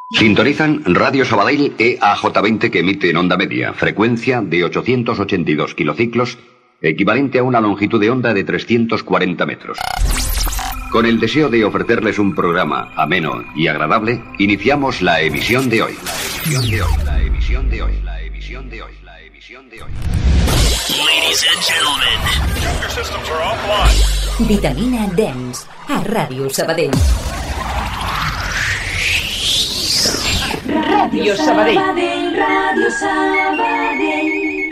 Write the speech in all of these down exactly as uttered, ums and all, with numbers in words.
Sintonizan Radio Sabadell E A J veinte que emite en onda media, frecuencia de ochocientos ochenta y dos kilociclos, equivalente a una longitud de onda de trescientos cuarenta metros. Con el deseo de ofrecerles un programa ameno y agradable, iniciamos la emisión de hoy. La emisión de hoy, la emisión de hoy, la emisión de hoy, la emisión de hoy. Ladies and gentlemen, your systems are offline. Vitamina Dance a Ràdio Sabadell. Ràdio Sabadell. Ràdio Sabadell.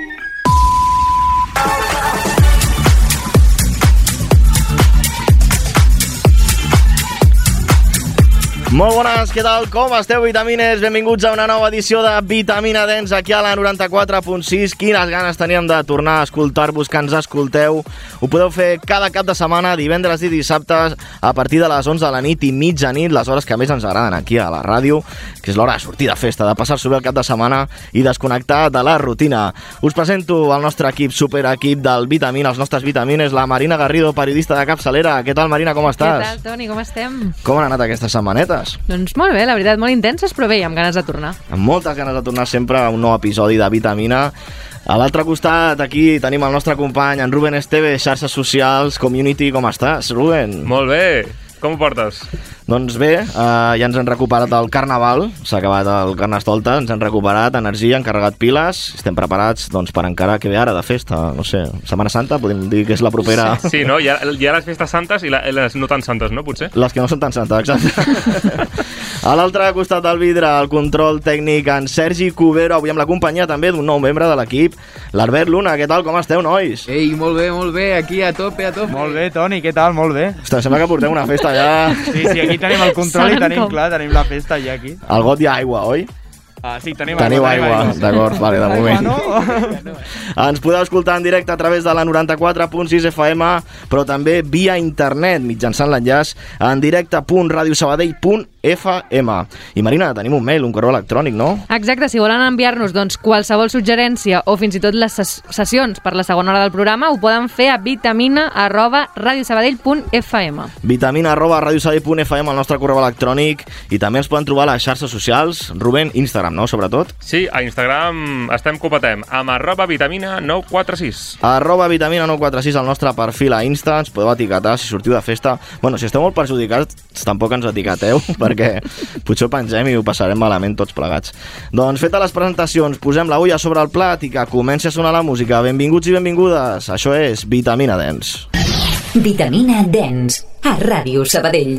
Molt bones, què tal? Com esteu, vitamines? Benvinguts a una nova edició de Vitamina Dance aquí a la noranta-quatre punt sis. Quines ganes teníem de tornar a escoltar-vos, que ens escolteu. Ho podeu fer cada cap de setmana, divendres i dissabtes, a partir de les onze de la nit i mitjanit, les hores que més ens agraden aquí a la ràdio, que és l'hora de sortir de festa, de passar-s'ho bé el cap de setmana i desconnectar de la rutina. Us presento el nostre equip, superequip del Vitamina, els nostres vitamines, la Marina Garrido, periodista de capçalera. Què tal, Marina, com estàs? Què tal, Toni, com estem? Com han anat aquestes setmanetes? Doncs molt bé, la veritat, molt intenses, però bé, amb ganes de tornar. Amb moltes ganes de tornar sempre a un nou episodi de Vitamina. A l'altre costat, aquí, tenim el nostre company, en Rubén Esteve, xarxes socials, community. Com estàs, Rubén? Molt bé. Com ho portes? Doncs bé, eh, ja ens hem recuperat el Carnaval, s'ha acabat el Carnestolta, ens hem recuperat energia, hem carregat piles, estem preparats doncs, per encara que ve ara de festa, no sé, Setmana Santa, podem dir que és la propera... Sí, sí, no? Hi ha, hi ha les festes santes i la, les no tan santes, no, potser? Les que no són tan santes, exacte. A l'altre costat del vidre, el control tècnic, en Sergi Cubero, avui amb la companyia també d'un nou membre de l'equip, l'Albert Luna. Què tal, com esteu, nois? Ei, molt bé, molt bé, aquí a tope, a tope. Molt bé, Toni, què tal? Molt bé. Ostres, sembla que portem una festa ja... Sí, sí, aquí tenim el control i tenim, com? clar, tenim la festa ja aquí. Al got hi ha aigua, oi? Ah, sí, tenim Teniu aigua. aigua, aigua. D'acord, vale, de moment. Aigua, no? Ens podeu escoltar en directe a través de la noranta-quatre punt sis F M, però també via internet, mitjançant l'enllaç en directe punt radiosabadell punt F M. I Marina, tenim un mail, un correu electrònic, no? Exacte, si volen enviar-nos doncs, qualsevol suggerència o fins i tot les ses sessions per la segona hora del programa, ho poden fer a vitamina arroba radiosabadell punt F M. Vitamina arroba radiosabadell punt F M, el nostre correu electrònic, i també ens poden trobar a les xarxes socials, Rubén, Instagram, no?, sobretot. Sí, a Instagram estem copetem amb arroba vitamina nou quatre sis. Arroba vitamina nou quatre sis, el nostre perfil a Insta, ens podeu etiquetar si sortiu de festa. Bueno, si esteu molt perjudicats, tampoc ens etiqueteu, perquè potser ho pengem i ho passarem malament tots plegats. Doncs fetes les presentacions, posem la ulla sobre el plat i que comenci a sonar la música. Benvinguts i benvingudes, això és Vitamina Dance. Vitamina Dance a Ràdio Sabadell.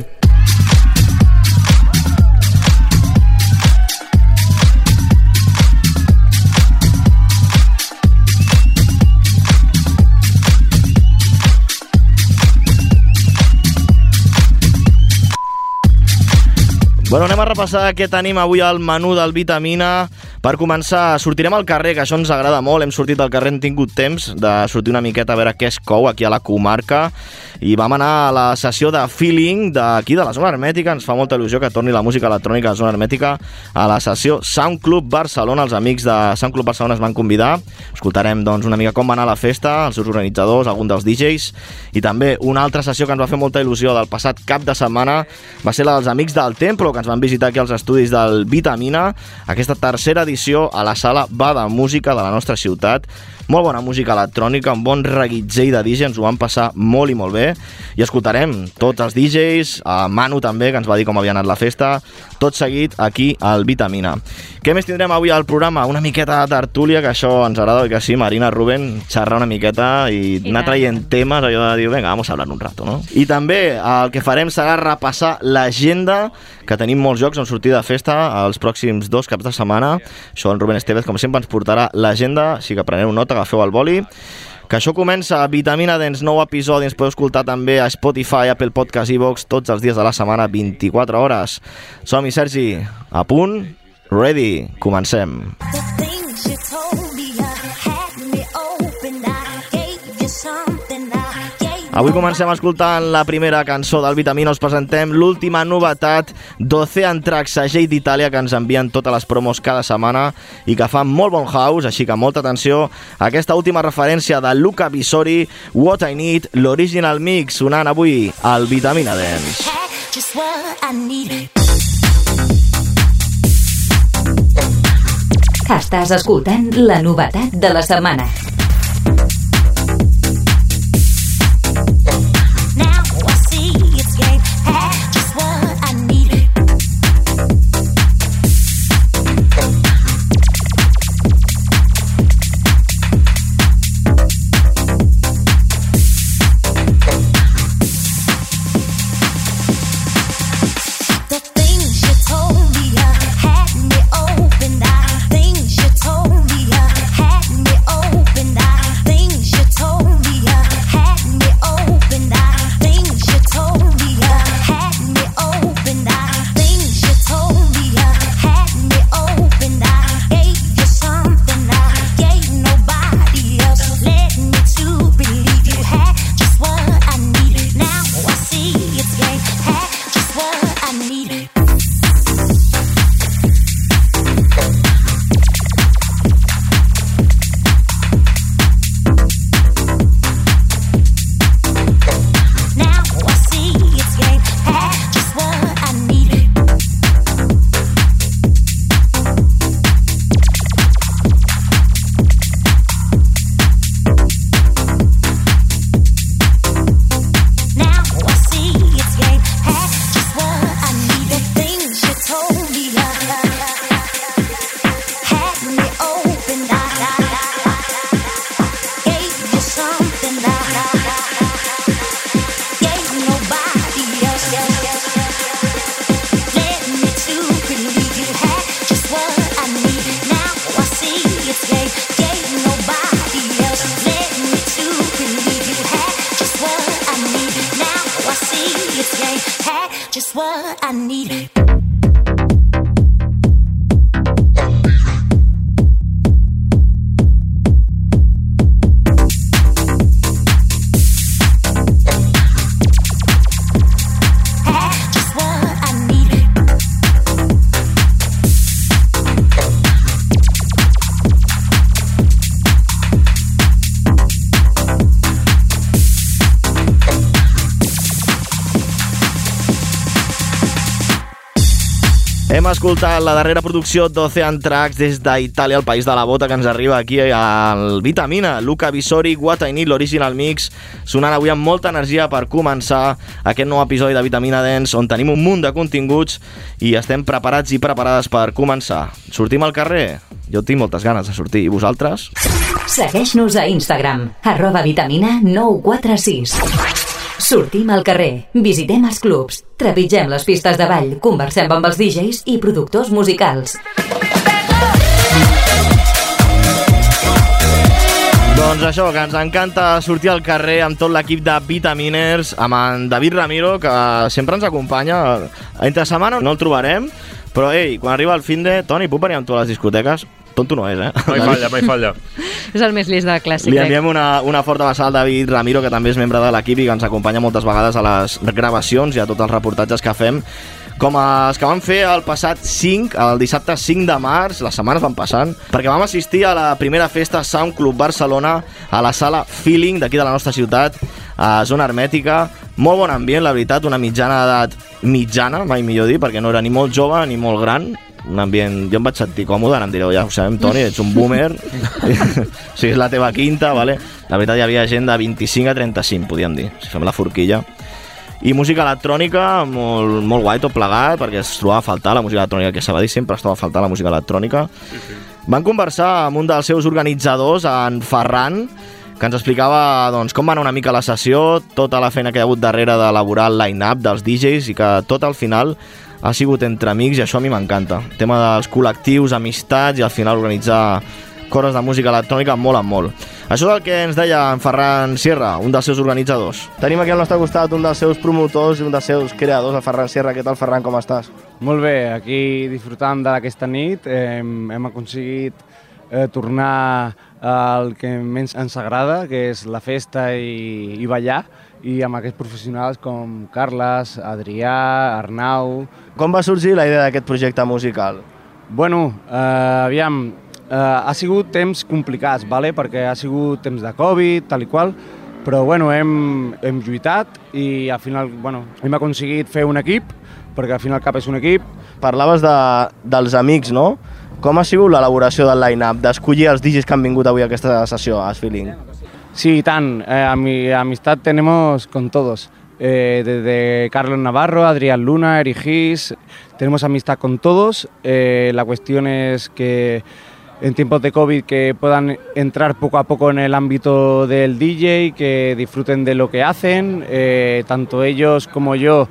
Bueno, anem a repassar què tenim avui al menú del Vitamina. Per començar, sortirem al carrer, que això ens agrada molt. Hem sortit al carrer, hem tingut temps de sortir una miqueta a veure què es cou aquí a la comarca. I vam anar a la sessió de feeling d'aquí, de la zona hermètica. Ens fa molta il·lusió que torni la música electrònica a la zona hermètica a la sessió Sound Club Barcelona. Els amics de Sound Club Barcelona es van convidar. Escoltarem doncs, una mica com va anar la festa, els seus organitzadors, algun dels D Js. I també una altra sessió que ens va fer molta il·lusió del passat cap de setmana va ser la dels amics del Templo, que ens van visitar aquí als estudis del Vitamina, aquesta tercera edició a la sala Va de Música de la nostra ciutat. Molt bona música electrònica, un bon reguitzell de D Js, ens ho van passar molt i molt bé. I escoltarem tots els D Js, a Manu també, que ens va dir com havia anat la festa, tot seguit aquí al Vitamina. Què més tindrem avui al programa? Una miqueta de tertúlia, que això ens agrada, oi que sí, Marina, Rubén, xerrar una miqueta i, I anar traient temes, allò de dir, vinga, vamos a hablar un rato, no? I també el que farem serà repassar l'agenda, que tenim molts jocs on sortir de festa els pròxims dos caps de setmana. Això en Rubén Estevez, com sempre, ens portarà l'agenda, així que preneu nota, agafeu el boli. Que això comença a Vitamina Dance, nou episodi, ens podeu escoltar també a Spotify, Apple Podcast, iVoox, tots els dies de la setmana, vint-i-quatre hores. Som-hi, Sergi, a punt, ready, comencem. Avui comencem escoltant la primera cançó del Vitamina. Us presentem l'última novetat d'Ocean Track, segell d'Itàlia, que ens envien totes les promos cada setmana i que fan molt bon house, així que molta atenció a aquesta última referència de Luca Visori, What I Need, l'original mix, sonant avui al Vitamina Dance. Just what I need. Estàs escoltant la novetat de la setmana. Hem escoltat la darrera producció d'Ocean Tracks des d'Itàlia, el país de la bota, que ens arriba aquí al Vitamina. Luca Visori, What I Need, l'original mix, sonant avui amb molta energia per començar aquest nou episodi de Vitamina Dance, on tenim un munt de continguts i estem preparats i preparades per començar. Sortim al carrer? Jo tinc moltes ganes de sortir. I vosaltres? Segueix-nos a Instagram, arroba vitamina nou quatre sis. Sortim al carrer, visitem els clubs, trepitgem les pistes de ball, conversem amb els D Js i productors musicals. Doncs això, que ens encanta sortir al carrer amb tot l'equip de Vitaminers, amb en David Ramiro, que sempre ens acompanya. Entre setmana no el trobarem, però ei, quan arriba el finde, Toni, puc venir amb tu a les discoteques? Tonto no és, eh? Mai falla, mai falla. És el més llest de la classe, Li enviem una, una forta abraçada al David Ramiro, que també és membre de l'equip i que ens acompanya moltes vegades a les gravacions i a tots els reportatges que fem, com els que vam fer el passat cinc, el dissabte cinc de març, les setmanes van passant, perquè vam assistir a la primera festa Sound Club Barcelona a la sala Feeling d'aquí de la nostra ciutat, a zona hermètica. Molt bon ambient, la veritat, una mitjana d'edat mitjana, mai millor dir, perquè no era ni molt jove ni molt gran. Un ambient... Jo em vaig sentir còmode, ara em direu, ja ho sabem, Toni, ets un boomer, o sigui, és la teva quinta, vale? La veritat, hi havia gent de vint-i-cinc a trenta-cinc, podíem dir, si fem la forquilla. I música electrònica, molt, molt guai, tot plegat, perquè es trobava a faltar la música electrònica, que s'ha de dir, sempre es troba a faltar la música electrònica. Sí, sí. Van conversar amb un dels seus organitzadors, en Ferran, que ens explicava doncs, com va anar una mica la sessió, tota la feina que hi ha hagut darrere d'elaborar el line-up dels D Js i que tot al final ha sigut entre amics i això a mi m'encanta. El tema dels col·lectius, amistats i al final organitzar cores de música electrònica molt en molt. Això és el que ens deia en Ferran Sierra, un dels seus organitzadors. Tenim aquí al nostre costat un dels seus promotors i un dels seus creadors, el Ferran Sierra. Què tal, Ferran, com estàs? Molt bé, aquí disfrutant d'aquesta nit. Eh, hem aconseguit eh, tornar al que més ens agrada, que és la festa i, i ballar, i amb aquests professionals com Carles, Adrià, Arnau... Com va sorgir la idea d'aquest projecte musical? Bueno, eh, aviam, eh, ha sigut temps complicats, vale? Perquè ha sigut temps de Covid, tal i qual, però bueno, hem, hem lluitat i al final bueno, hem aconseguit fer un equip, perquè al final cap és un equip. Parlaves de, dels amics, no? Com ha sigut l'elaboració del line-up, d'escollir els D Js que han vingut avui a aquesta sessió, a Feeling? Sí, tan. Eh, ami, amistad tenemos con todos. Eh, desde Carlos Navarro, Adrián Luna, Eric Gis, tenemos amistad con todos. Eh, la cuestión es que en tiempos de COVID que puedan entrar poco a poco en el ámbito del D J, que disfruten de lo que hacen, eh, tanto ellos como yo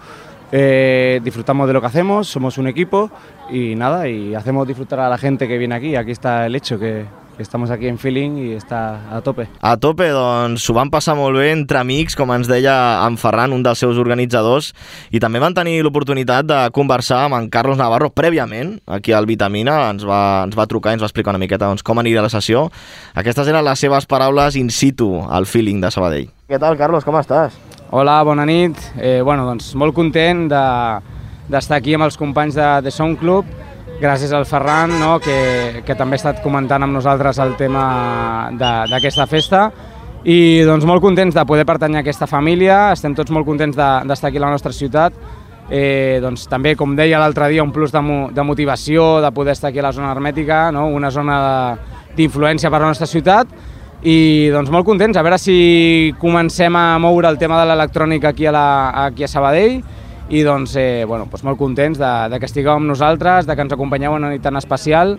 eh, disfrutamos de lo que hacemos, somos un equipo y nada, y hacemos disfrutar a la gente que viene aquí. Aquí está el hecho, que, que estamos aquí en Feeling i està a tope. A tope, doncs s'ho van passar molt bé entre amics, com ens deia en Ferran, un dels seus organitzadors, i també van tenir l'oportunitat de conversar amb en Carlos Navarro prèviament, aquí al Vitamina, ens va, ens va trucar i ens va explicar una miqueta doncs, com aniria la sessió. Aquestes eren les seves paraules in situ al Feeling de Sabadell. Què tal, Carlos, com estàs? Hola, bona nit. Eh, bueno, doncs molt content de, d'estar aquí amb els companys de, de Sound Club, gràcies al Ferran, no, que, que també ha estat comentant amb nosaltres el tema d'aquesta festa, i doncs molt contents de poder pertanyar a aquesta família, estem tots molt contents d'estar de, aquí a la nostra ciutat, eh, doncs també, com deia l'altre dia, un plus de, mo, de motivació de poder estar aquí a la zona hermètica, no, una zona d'influència per a la nostra ciutat, i doncs molt contents, a veure si comencem a moure el tema de l'electrònica aquí, a la, aquí a Sabadell, i doncs, eh, bueno, doncs molt contents de, de que estigueu amb nosaltres, de que ens acompanyeu en una nit tan especial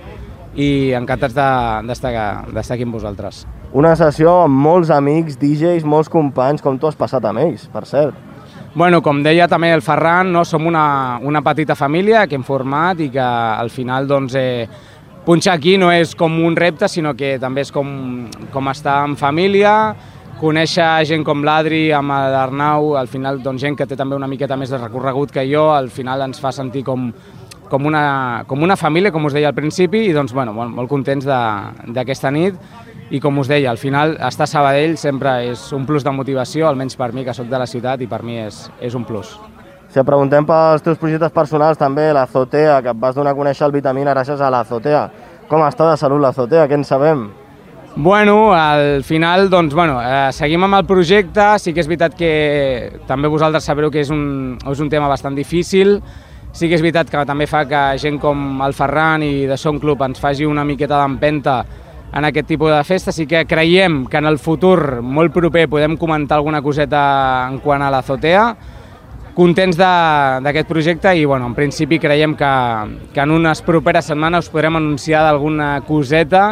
i encantats d'estar de, d'estar aquí amb vosaltres. Una sessió amb molts amics, D Js, molts companys, com tu has passat amb ells, per cert. Bueno, com deia també el Ferran, no, som una, una petita família que hem format i que al final doncs, eh, punxar aquí no és com un repte, sinó que també és com, com estar en família, conèixer gent com l'Adri, amb l'Arnau, al final doncs, gent que té també una miqueta més de recorregut que jo, al final ens fa sentir com, com, una, com una família, com us deia al principi, i doncs, bueno, molt, molt contents d'aquesta nit, i com us deia, al final estar a Sabadell sempre és un plus de motivació, almenys per mi, que sóc de la ciutat, i per mi és, és un plus. Si et preguntem pels teus projectes personals també, l'Azotea, que et vas donar a conèixer el Vitamina gràcies a l'Azotea. Com està de salut l'Azotea? Què en sabem? Bueno, al final, doncs, bueno, eh, seguim amb el projecte, sí que és veritat que també vosaltres sabreu que és un, és un tema bastant difícil, sí que és veritat que també fa que gent com el Ferran i de Sound Club ens faci una miqueta d'empenta en aquest tipus de festa, sí que creiem que en el futur molt proper podem comentar alguna coseta en quant a l'Azotea, contents d'aquest projecte i, bueno, en principi creiem que, que en unes properes setmanes us podrem anunciar d'alguna coseta.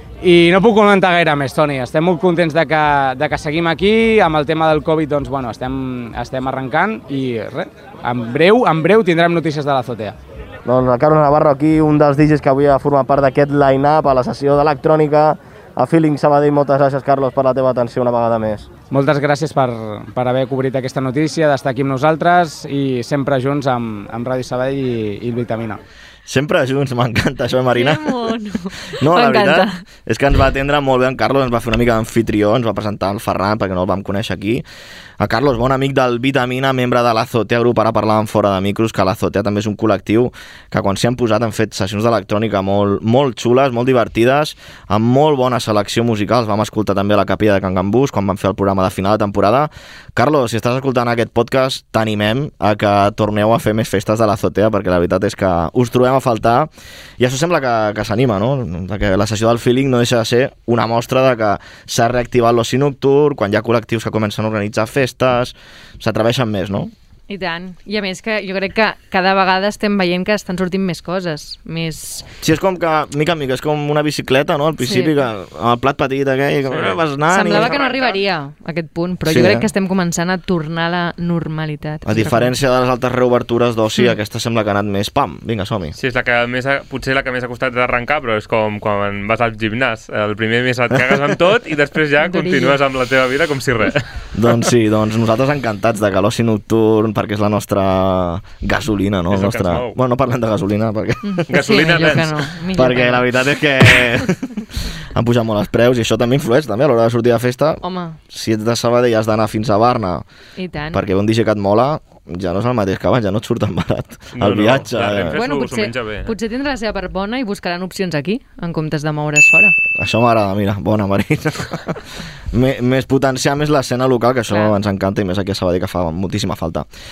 I no puc comentar gaire més, Toni. Estem molt contents de que, de que seguim aquí. Amb el tema del Covid, doncs, bueno, estem, estem arrencant i res, en breu, en breu tindrem notícies de l'Azotea. Doncs Carlos Navarro aquí, un dels D Js que avui ha format part d'aquest line-up a la sessió d'electrònica a Feeling Sabadell. Moltes gràcies, Carlos, per la teva atenció una vegada més. Moltes gràcies per, per haver cobrit aquesta notícia, d'estar aquí amb nosaltres i sempre junts amb, amb Ràdio Sabadell i, i el Vitamina. Sempre junts, m'encanta això, Marina. Que mono. No, la veritat és que ens va atendre molt bé en Carlos, ens va fer una mica d'anfitrió, ens va presentar el Ferran perquè no el vam conèixer aquí. A Carlos, bon amic del Vitamina, membre de l'Azotea Grup, ara parlàvem fora de micros, que l'Azotea també és un col·lectiu que quan s'hi han posat han fet sessions d'electrònica molt, molt xules, molt divertides, amb molt bona selecció musical. Vam escoltar també la Capella de Can Gambús quan vam fer el programa de final de temporada. Carlos, si estàs escoltant aquest podcast, t'animem a que torneu a fer més festes de l'Azotea, perquè la veritat és que us trobem a faltar, i això sembla que, que s'anima, no? Que la sessió del Feeling no deixa de ser una mostra de que s'ha reactivat l'oci nocturn, quan hi ha col·lectius que comencen a organitzar festes, s'atreveixen més, no? I tant. I a més que jo crec que cada vegada estem veient que estan sortint més coses, més... Sí, és com que, mica en mica, és com una bicicleta, no? Al principi, sí. Que amb el plat petit aquell, que sí. Vas anant... Semblava i... que no arribaria a aquest punt, però sí, jo crec eh? que estem començant a tornar a la normalitat. A diferència de les altres reobertures d'oci, mm. aquesta sembla que ha anat més, pam, vinga, som-hi. Sí, és la que més ha, potser la que més ha costat d'arrencar, però és com quan vas al gimnàs. El primer mes et cagues amb tot i després ja continues amb la teva vida com si res. Doncs sí, doncs nosaltres encantats de que l'oci nocturn, perquè és la nostra gasolina, no? Nostra... Bueno, no parlem de gasolina, perquè... Gasolina, sí, nens. No. Perquè la veritat és que han pujat molt els preus i això també influeix també a l'hora de sortir de festa. Home. Si ets de Sabadell has d'anar fins a Barna, i tant. Perquè un D J que et mola, ja no és el mateix que abans, ja no et surt tan barat no, el viatge. No, eh. Bueno, potser, potser tindrà la seva part bona i buscaran opcions aquí, en comptes de moure's fora. Això m'agrada, mira, bona, Marina. més potenciar més l'escena local, que això Clar. Ens encanta, i més aquí a Sabadell, que fa moltíssima falta.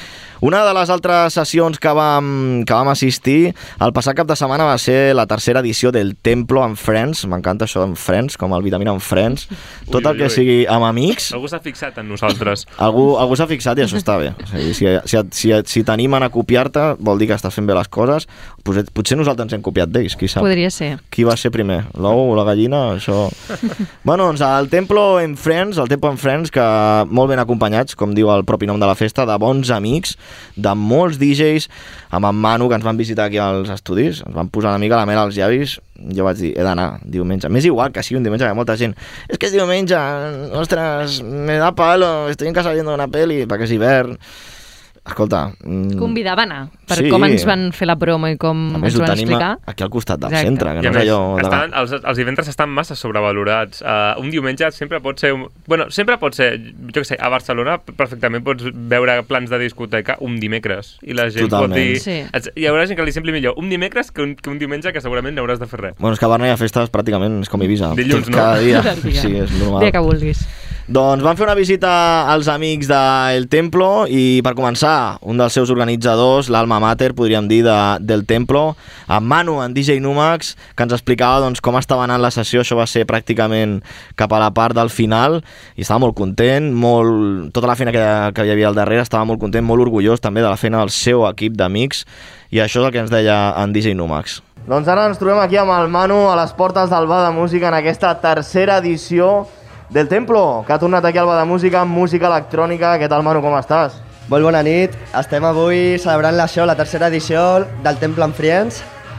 Una de les altres sessions que vam, que vam assistir el passat cap de setmana va ser la tercera edició del Templo amb Friends. M'encanta això amb Friends, com el Vitamina amb Friends. Tot ui, el que ui, sigui amb amics. Algú s'ha fixat en nosaltres. Algú, algú s'ha fixat i això està bé. O sigui, si, si, si, si t'animen a copiar-te, vol dir que estàs fent bé les coses. Potser, potser nosaltres ens hem copiat d'ells, qui sap. Podria ser. Qui va ser primer? L'ou o la gallina? Això... Bueno, doncs el Templo amb Friends, el Templo amb Friends, que molt ben acompanyats, com diu el propi nom de la festa, de bons amics, de molts D Js, amb en Manu, que ens van visitar aquí als estudis, ens van posar una mica la mel als llavis. Jo vaig dir, he d'anar diumenge. M'és igual que sigui un diumenge, que hi ha molta gent. És que és diumenge, ostres, me da palo, estoy en casa viendo una peli, perquè és hivern. Escolta... Mm... Convidava a anar, per sí. com ens van fer la promo i com a més, ens van explicar. Aquí al costat del Exacte. centre, que no és més, allò... Estan, els, els divendres estan massa sobrevalorats. Uh, un diumenge sempre pot ser... Un... Bueno, sempre pot ser... Jo què sé, a Barcelona perfectament pots veure plans de discoteca un dimecres. I la gent Totalment. pot dir... Sí. Hi haurà gent que li sembli millor un dimecres que un, que un diumenge que segurament no hauràs de fer res. Bueno, és que a Barna hi ha festes pràcticament és com Ibiza. Dilluns, no? Cada dia. Cada dia. Sí, és normal. Dia que vulguis. Doncs vam fer una visita als amics del Templo i per començar, un dels seus organitzadors, l'Alma Mater, podríem dir, de, del Templo, en Manu, en D J Numax, que ens explicava doncs, com estava anant la sessió. Això va ser pràcticament cap a la part del final i estava molt content, molt... tota la feina que, que hi havia al darrere, estava molt content, molt orgullós també de la feina del seu equip d'amics, i això és el que ens deia en D J Numax. Doncs ara ens trobem aquí amb el Manu a les portes del Bar de Música en aquesta tercera edició del Templo, que ha tornat aquí al Bar de Música amb música electrònica. Què tal, Manu, com estàs? Molt bona nit. Estem avui celebrant l'això, la tercera edició del Templo amb Friends.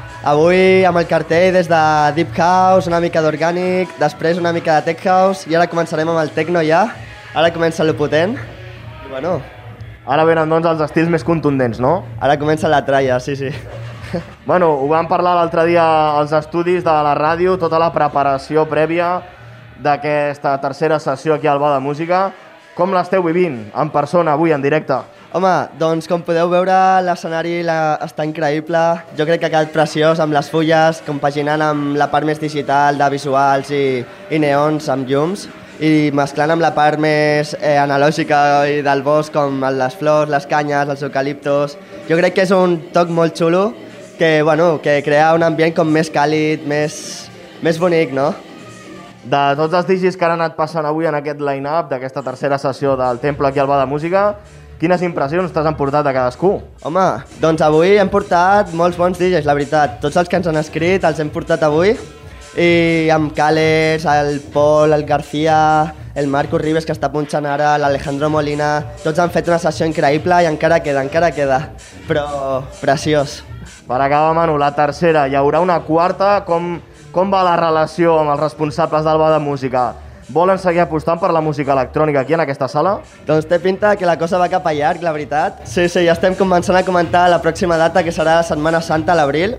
Avui amb el cartell des de Deep House, una mica d'orgànic, després una mica de Tech House, i ara començarem amb el Tecno ja. Ara comença lo potent. I bueno... Ara venen, doncs, els estils més contundents, no? Ara comença la tralla, sí, sí. Bueno, ho vam parlar l'altre dia als estudis de la ràdio, tota la preparació prèvia d'aquesta tercera sessió aquí al Bar de Música. Com l'esteu vivint en persona avui, en directe? Home, doncs com podeu veure, l'escenari la... està increïble. Jo crec que ha quedat preciós amb les fulles, compaginant amb la part més digital de visuals i, i neons amb llums, i mesclant amb la part més eh, analògica i del bosc, com les flors, les canyes, els eucaliptos. Jo crec que és un toc molt xulo que, bueno, que crea un ambient com més càlid, més, més bonic, no? De tots els D Js que han anat passant avui en aquest line-up d'aquesta tercera sessió del Templo aquí al Bar de Música, quines impressions t'has emportat a cadascú? Home, doncs avui hem portat molts bons D Js, la veritat. Tots els que ens han escrit els hem portat avui. I amb Cales, el Pol, el García, el Marco Ribes, que està punxant ara, l'Alejandro Molina... Tots han fet una sessió increïble i encara queda, encara queda. Però preciós. Per acabar, Manu, la tercera. Hi haurà una quarta. Com... Com va la relació amb els responsables del Bar de Música? Volen seguir apostant per la música electrònica aquí en aquesta sala? Doncs té pinta que la cosa va cap a llarg, la veritat. Sí, sí, ja estem començant a comentar la pròxima data, que serà Setmana Santa a l'abril.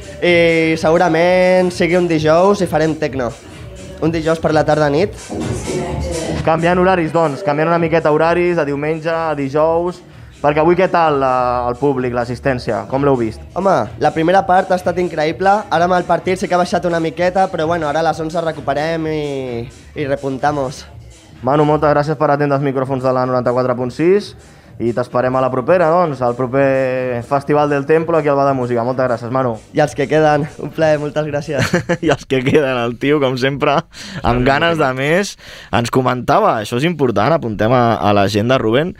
I segurament sigui un dijous i farem tecno. Un dijous per la tarda-nit. Canviant horaris, doncs. Canviant una miqueta horaris, a diumenge, a dijous... Perquè avui què tal el públic, l'assistència? Com l'heu vist? Home, la primera part ha estat increïble. Ara amb el partit sí que ha baixat una miqueta, però bueno, ara a les onze recuperem i, i repuntamos. Manu, moltes gràcies per atendre els micròfons de la noranta-quatre punt sis i t'esperem a la propera, doncs, al proper Festival del Templo aquí al Bar de Música. Moltes gràcies, Manu. I els que queden, un plaer, moltes gràcies. I els que queden, el tio, com sempre, amb ganes de més. Ens comentava, això és important, apuntem a, a l'agenda, Rubén,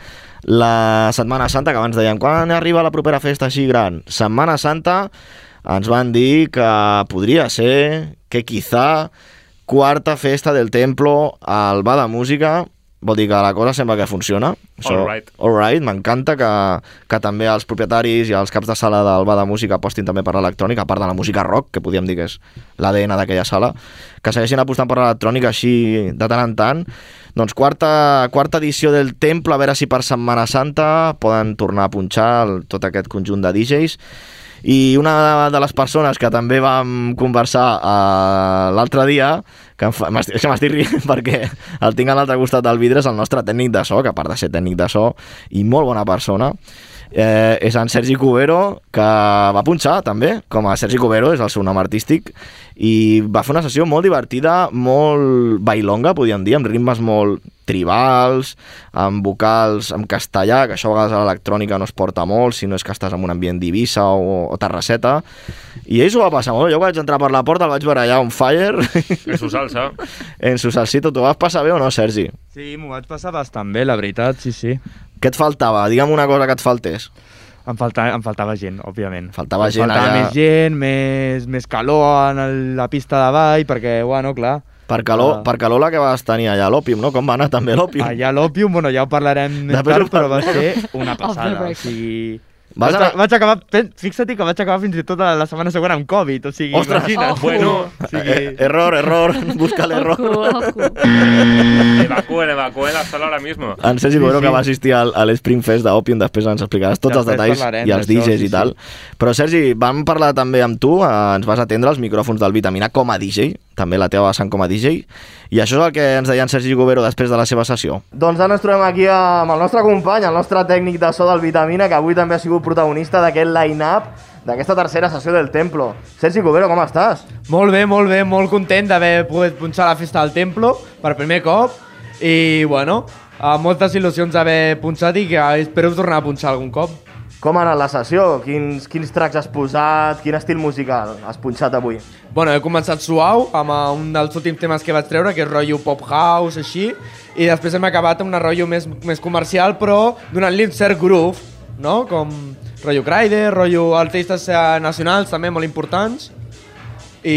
la Setmana Santa, que abans dèiem, quan arriba la propera festa així gran? Setmana Santa, ens van dir que podria ser que quizá quarta festa del Templo al Bar de Música. Vol dir que la cosa sembla que funciona. All right. All right. M'encanta que, que també els propietaris i els caps de sala del Bar de Música apostin també per l'electrònica, a part de la música rock, que podríem dir que és l'A D N d'aquella sala, que segueixin apostant per l'electrònica així de tant en tant. Doncs quarta, quarta edició del Templo, a veure si per Setmana Santa poden tornar a punxar el, tot aquest conjunt de D Js. I una de les persones que també vam conversar uh, l'altre dia, que, fa, és que m'estic rient perquè el tinc a l'altre costat del vidre, és el nostre tècnic de so, que a part de ser tècnic de so i molt bona persona, eh, és en Sergi Cubero, que va punxar també, com a Sergi Cubero, és el seu nom artístic, i va fer una sessió molt divertida, molt bailonga, podríem dir, amb ritmes molt tribals, amb vocals en castellà, que això a vegades a l'electrònica no es porta molt, si no és que estàs en un ambient d'Eivissa o, o Terrasseta, i ell s'ho va passar molt. Jo vaig entrar per la porta, el vaig veure allà on fire. En su salsa. En su salsito. T'ho vas passar bé o no, Sergi? Sí, m'ho vaig passar bastant bé, la veritat, sí, sí. Què et faltava? Digue'm una cosa que et faltés. Em, falta, em faltava gent, òbviament. Faltava em gent faltava allà... més gent, més, més calor en el, la pista de ball, perquè, bueno, clar... Per calor, uh, per calor la que vas tenir allà a l'Òpium, no? Com va anar també l'Òpium? Allà a l'Òpium, bueno, ja ho parlarem més tard, però va ser una passada. O sigui... Vaig, a... vaig acabar, fixa't que vaig acabar fins i tot la setmana següent amb Covid, o sigui, ostres, imagina't. Oh, bueno, o sigui... eh, error, error, busca l'error. Evacúen, evacúen la sala ahora mismo. En Sergi Cubero, sí, sí. que va assistir al, a l'Spring Fest d'Òpium, després ens explicaràs tots després els detalls i els D Js sí, i tal. Sí. Però Sergi, vam parlar també amb tu, eh, ens vas atendre els micròfons del Vitamina com a D J, també la teva vessant com a D J, i això és el que ens deia en Sergi Cubero després de la seva sessió. Doncs ara ens trobem aquí amb el nostre company, el nostre tècnic de so del Vitamina, que avui també ha sigut protagonista d'aquest line-up d'aquesta tercera sessió del Templo. Sergi Cubero, com estàs? Molt bé, molt bé, molt content d'haver pogut punxar a la festa del Templo per primer cop i, bueno, amb moltes il·lusions d'haver punxat i que espero tornar a punxar algun cop. Com ha anat la sessió? Quins, quins tracks has posat? Quin estil musical has punxat avui? Bueno, he començat suau amb un dels últims temes que vaig treure, que és rotllo pop house, així, i després hem acabat amb una rotllo més, més comercial, però donant-li un cert groove, no? Com rotllo Cryder, rotllo artistes nacionals també molt importants, i,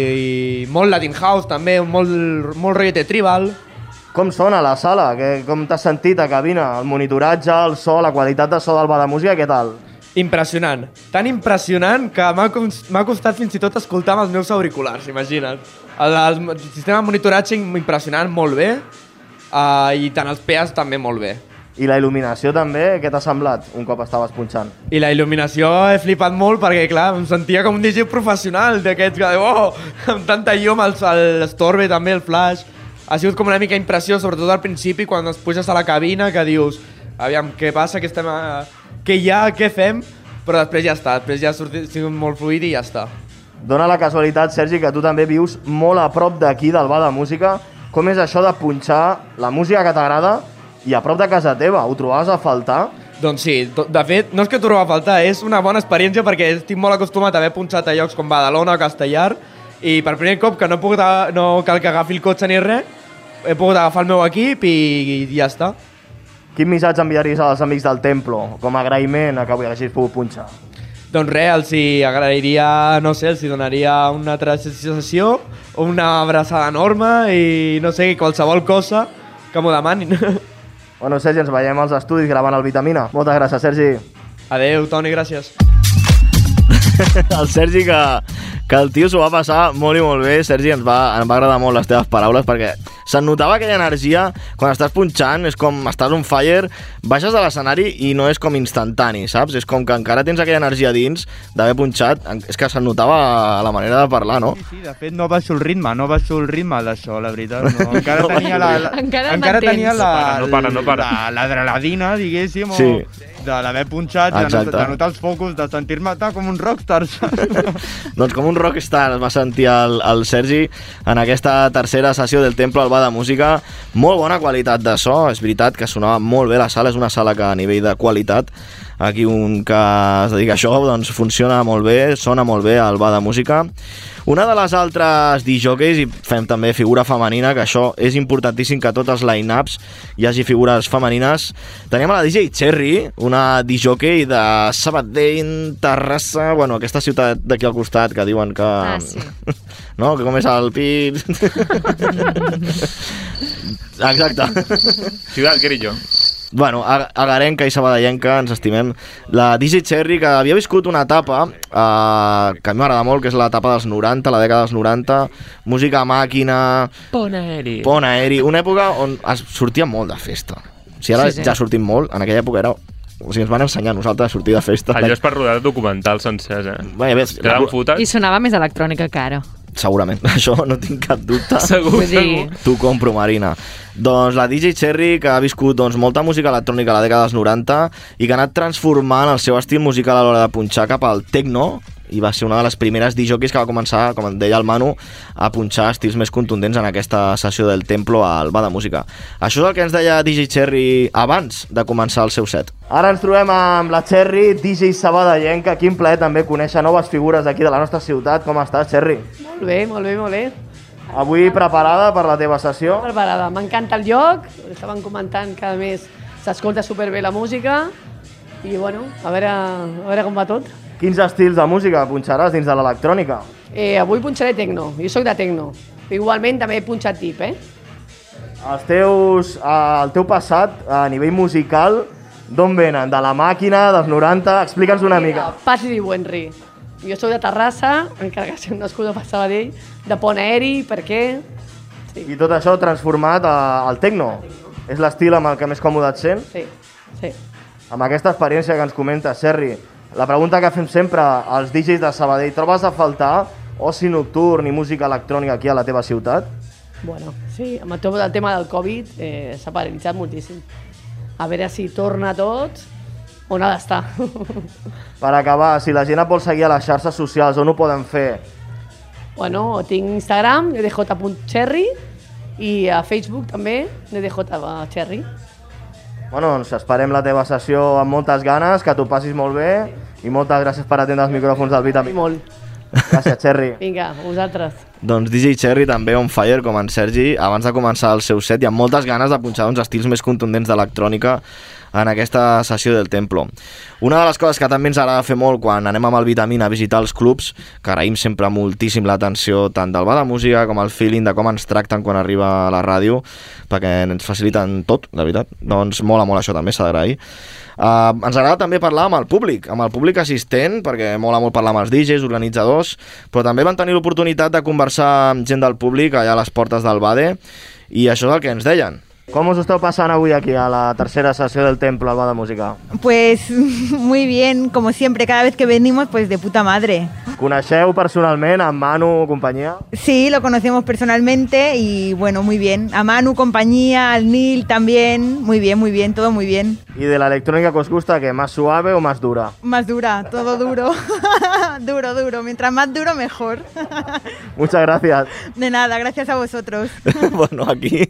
i molt Latin House també, molt, molt rotllo tribal. Com sona la sala? Que, com t'has sentit a cabina? El monitoratge, el so, la qualitat de so del bar de música, què tal? Impressionant. Tan impressionant que m'ha costat fins i tot escoltar amb els meus auriculars, imagina't. El, el, el sistema de monitoratge impressionant, molt bé, uh, i tant els P As també molt bé. I la il·luminació també, què t'ha semblat un cop estaves punxant? I la il·luminació he flipat molt perquè, clar, em sentia com un D J professional d'aquests que, oh, amb tanta llum, l'estorbe també, el flash. Ha sigut com una mica impressió, sobretot al principi, quan es puges a la cabina, que dius, aviam, què passa, què, estem a... què hi ha, què fem? Però després ja està, després ja ha sortit, sigut molt fluid i ja està. Dóna la casualitat, Sergi, que tu també vius molt a prop d'aquí, del bar de música. Com és això de punxar la música que t'agrada i a prop de casa teva? Ho trobaves a faltar? Doncs sí, de fet, no és que trobo a faltar, és una bona experiència perquè estic molt acostumat a haver punxat a llocs com Badalona o Castellar, i per primer cop que no, puc, no cal que agafi el cotxe ni res, he pogut agafar el meu equip i, i ja està. Quin missatge enviaries als amics del Templo com a agraïment a que avui hagis pogut punxar? Doncs res, els hi agrairia, no sé, els hi donaria una altra sessió, una abraçada enorme i no sé, qualsevol cosa que m'ho demanin. Bueno, Sergi, ens veiem als estudis gravant el Vitamina. Moltes gràcies, Sergi. Adeu, Toni, gràcies. El Sergi, que, que el tio s'ho va passar molt i molt bé. Sergi, ens va, ens va agradar molt les teves paraules perquè se'n notava aquella energia quan estàs punxant, és com estàs on fire, baixes de l'escenari i no és com instantani, saps? És com que encara tens aquella energia dins d'haver punxat, és que se'n notava a la manera de parlar, no? Sí, sí, de fet no baixo el ritme, no baixo el ritme d'això, la veritat. No. Encara no tenia la, la, encara encara tenia la, no para, no para. la, l'adrenalina, diguéssim, sí. o de l'haver punxat, de, not, de notar els focus, de sentir-me com un rockstar. Doncs com un rockstar es va sentir el, el Sergi en aquesta tercera sessió del Templo al bar de música. Molt bona qualitat de so, és veritat que sonava molt bé la sala, és una sala que a nivell de qualitat, aquí un que es dedica a això, doncs funciona molt bé, sona molt bé al bar de música. Una de les altres disjòqueis, i fem també figura femenina, que això és importantíssim que a tots els line-ups hi hagi figures femenines. Tenim a la D J Cherry, una disjòquei de Sabadell, Terrassa, bueno, aquesta ciutat d'aquí al costat que diuen que... Ah, sí. No? Que com és el pit... Exacte. Ciutat Grillo. Bueno, agarenca i sabadellenca, ens estimem. La D J Cherry, que havia viscut una etapa eh, que a mi m'agrada molt, que és l'etapa dels noranta, la dècada dels noranta, música a màquina... Pont aeri. Pont aeri, una època on es sortia molt de festa. O sigui, ara sí, sí. ja sortim molt, en aquella època era... O sigui, ens van ensenyar a nosaltres a sortir de festa. Allò és per rodar documentals sencers, eh? Bé, bé, la... I sonava més electrònica que ara. segurament, això no tinc cap dubte. Segur, segur. T'ho compro, Marina. Doncs la D J Cherry, que ha viscut doncs, molta música electrònica a la dècada dels noranta i que ha anat transformant el seu estil musical a l'hora de punxar cap al techno, i va ser una de les primeres disjockeys que va començar, com et deia el Manu, a punxar estils més contundents en aquesta sessió del Templo al Bar de Música. Això és el que ens deia D J Cherry abans de començar el seu set. Ara ens trobem amb la Cherry, D J sabadellenca. Quin plaer també conèixer noves figures d'aquí de la nostra ciutat. Com estàs, Cherry? Molt bé, molt bé, molt bé. Avui preparada per la teva sessió? Preparada. M'encanta el lloc. Estaven comentant que, a més, s'escolta superbé la música. I, bueno, a veure, a veure com va tot. Quins estils de música punxaràs dins de l'electrònica? Eh, avui punxaré tecno. Jo soc de tecno. Igualment també he punxat tip, eh? Els teus, el teu passat a nivell musical, d'on venen? De la màquina, dels noranta? Explica'ns una mica. Passi di Buenri. Jo soc de Terrassa, encara que soc nascuda a Sabadell, de Pont Aeri, per què? Sí. I tot això transformat al tecno? És l'estil amb el que més còmode et sent? Sí, sí. Amb aquesta experiència que ens comenta, Serri, la pregunta que fem sempre als D Js de Sabadell, trobes a faltar oci nocturn i música electrònica aquí a la teva ciutat? Bueno, sí, amb el tema del tema del Covid eh, s'ha paralitzat moltíssim. A veure si torna tot on ha d'estar. Per acabar, si la gent et vol seguir a les xarxes socials, on ho poden fer? Bueno, tinc Instagram, e d j punt cherry, i a Facebook també, e d j cherry. Bueno, doncs esperem la teva sessió amb moltes ganes, que t'ho passis molt bé i moltes gràcies per atendre els micròfons del Vitamina. Molt. Gràcies, Cherry. Vinga, vosaltres. Doncs D J Cherry també on fire, com en Sergi, abans de començar el seu set i amb moltes ganes de punxar uns estils més contundents d'electrònica en aquesta sessió del Templo. Una de les coses que també ens agrada fer molt quan anem amb el Vitamina a visitar els clubs, que agraïm sempre moltíssim l'atenció tant del bar de música com el feeling de com ens tracten quan arriba a la ràdio, perquè ens faciliten tot, la veritat. Doncs mola molt això també, s'ha d'agrair. Uh, ens agrada també parlar amb el públic, amb el públic assistent, perquè mola molt parlar amb els D Js, organitzadors, però també van tenir l'oportunitat de conversar amb gent del públic allà a les portes del Bade, i això és el que ens deien. Com us esteu passant avui aquí a la tercera sesión del Templo al Bar de Música? Pues muy bien, como siempre, cada vez que venimos, pues de puta madre. ¿Coneixeu personalment a Manu, compañía? Sí, lo conocemos personalmente y bueno, muy bien. A Manu, compañía, al Nil también, muy bien, muy bien, todo muy bien. ¿Y de la electrónica que os gusta, qué, más suave o más dura? Más dura, todo duro. Duro, duro, mientras más duro mejor. Muchas gracias. De nada, gracias a vosotros. Bueno, aquí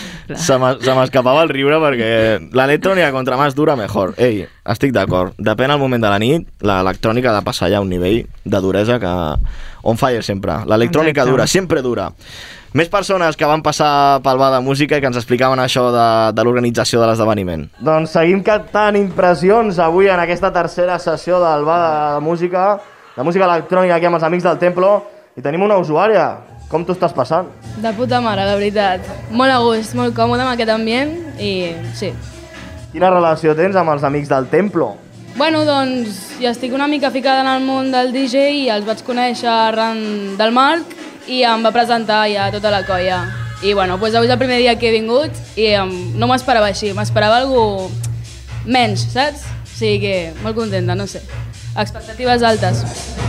se m'escapava el riure perquè l'electrònica contra més dura mejor. Ei, estic d'acord. Depèn del moment de la nit, l'electrònica ha de passar ja a un nivell de duresa que on fire sempre. L'electrònica dura, sempre dura. Més persones que van passar pel bar de música i que ens explicaven això de, de l'organització de l'esdeveniment. Doncs seguim captant impressions avui en aquesta tercera sessió del bar de música, de música electrònica aquí amb els amics del Templo, i tenim una usuària. Com t'ho estàs passant? De puta mare, la veritat. Molt a gust, molt còmode amb aquest ambient i sí. Quina relació tens amb els amics del Templo? Bueno, doncs ja estic una mica ficada en el món del D J i els vaig conèixer arran del Marc i em va presentar ja tota la colla. I bueno, doncs avui és el primer dia que he vingut i um, no m'esperava així, m'esperava algú menys, saps? O sigui que molt contenta, no sé. Expectatives altes.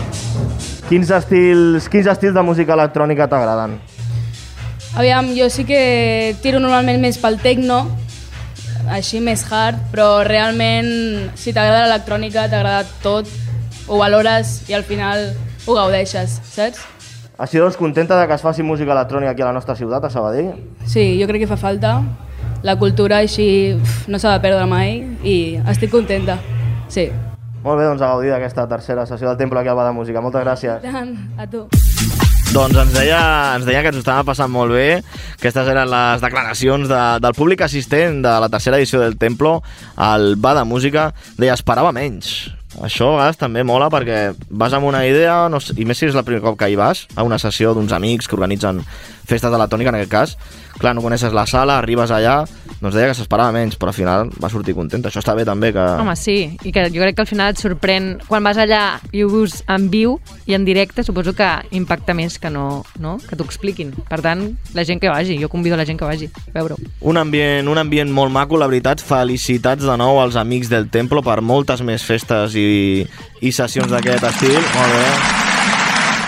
Quins estils, quins estils de música electrònica t'agraden? Aviam, jo sí que tiro normalment més pel techno, així més hard, però realment si t'agrada l'electrònica, t'agrada tot, ho valores i al final ho gaudeixes, saps? Així doncs, contenta de que es faci música electrònica aquí a la nostra ciutat, a Sabadell? Sí, jo crec que fa falta. La cultura així uf, no s'ha de perdre mai i estic contenta, sí. Molt bé, doncs a gaudir d'aquesta tercera sessió del Temple aquí al Bar de Música. Moltes gràcies. Tant, a tu. Doncs ens deia, ens deia que ens ho estava passant molt bé. Aquestes eren les declaracions de, del públic assistent de la tercera edició del Templo al Bar de Música. Deia, esperava menys. Això a vegades també mola perquè vas amb una idea, no sé, i més si és el primer cop que hi vas, a una sessió d'uns amics que organitzen festes electròniques en aquest cas. Clar, no coneixes la sala, arribes allà, doncs deia que s'esperava menys, però al final va sortir content. Això està bé també que... Home, sí, i que jo crec que al final et sorprèn quan vas allà i ho veus en viu i en directe, suposo que impacta més que no, no? Que t'ho expliquin. Per tant, la gent que vagi, jo convido la gent que vagi a veure-ho. Un ambient, un ambient molt maco, la veritat. Felicitats de nou als amics del Templo per moltes més festes i, i sessions d'aquest estil. Molt bé.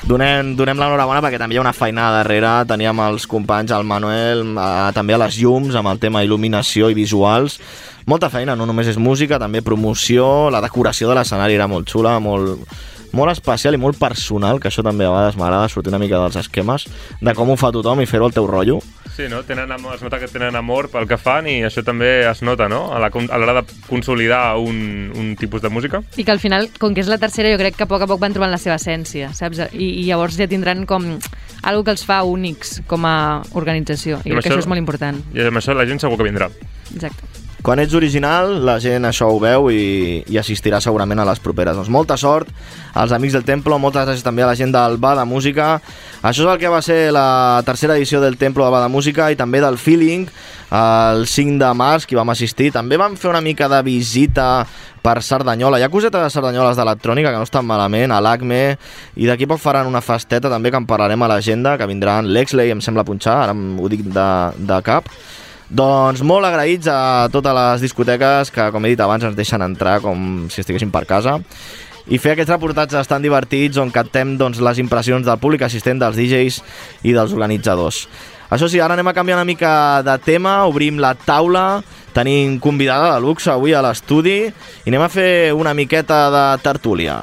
donem, donem l'enhorabona perquè també hi ha una feinada darrere. Teníem els companys, el Manuel, eh, també a les llums, amb el tema il·luminació i visuals. Molta feina, no només és música, també promoció, la decoració de l'escenari era molt xula, molt, molt especial i molt personal, que això també a vegades m'agrada sortir una mica dels esquemes de com ho fa tothom i fer-ho al teu rotllo. Sí, no? Tenen amor, es nota que tenen amor pel que fan i això també es nota, no? A l'hora de consolidar un, un tipus de música. I que al final, com que és la tercera, jo crec que a poc a poc van trobant la seva essència, saps? I, i llavors ja tindran com algo que els fa únics com a organització. I, I crec que això és molt important. I amb això la gent segur que vindrà. Exacte. Quan ets original, la gent això ho veu i, i assistirà segurament a les properes. Doncs molta sort als amics del Templo, moltes gràcies també a la gent del Bar de Música. Això és el que va ser la tercera edició del Templo del Bar de Música i també del Feeling, el cinc de març, que vam assistir. També vam fer una mica de visita per Cerdanyola. Hi ha cosetes de Cerdanyoles d'electrònica que no estan malament, a l'Acme, i d'aquí poc faran una festeta també que en parlarem a l'agenda, que vindran l'Exley, em sembla punxar, ara ho dic de, de cap. Doncs molt agraïts a totes les discoteques que, com he dit abans, ens deixen entrar com si estiguessin per casa i fer aquests reportatges tan divertits on captem doncs, les impressions del públic assistent, dels D Js i dels organitzadors. Això sí, ara anem a canviar una mica de tema, obrim la taula, tenim convidada de luxe avui a l'estudi i anem a fer una miqueta de tertúlia.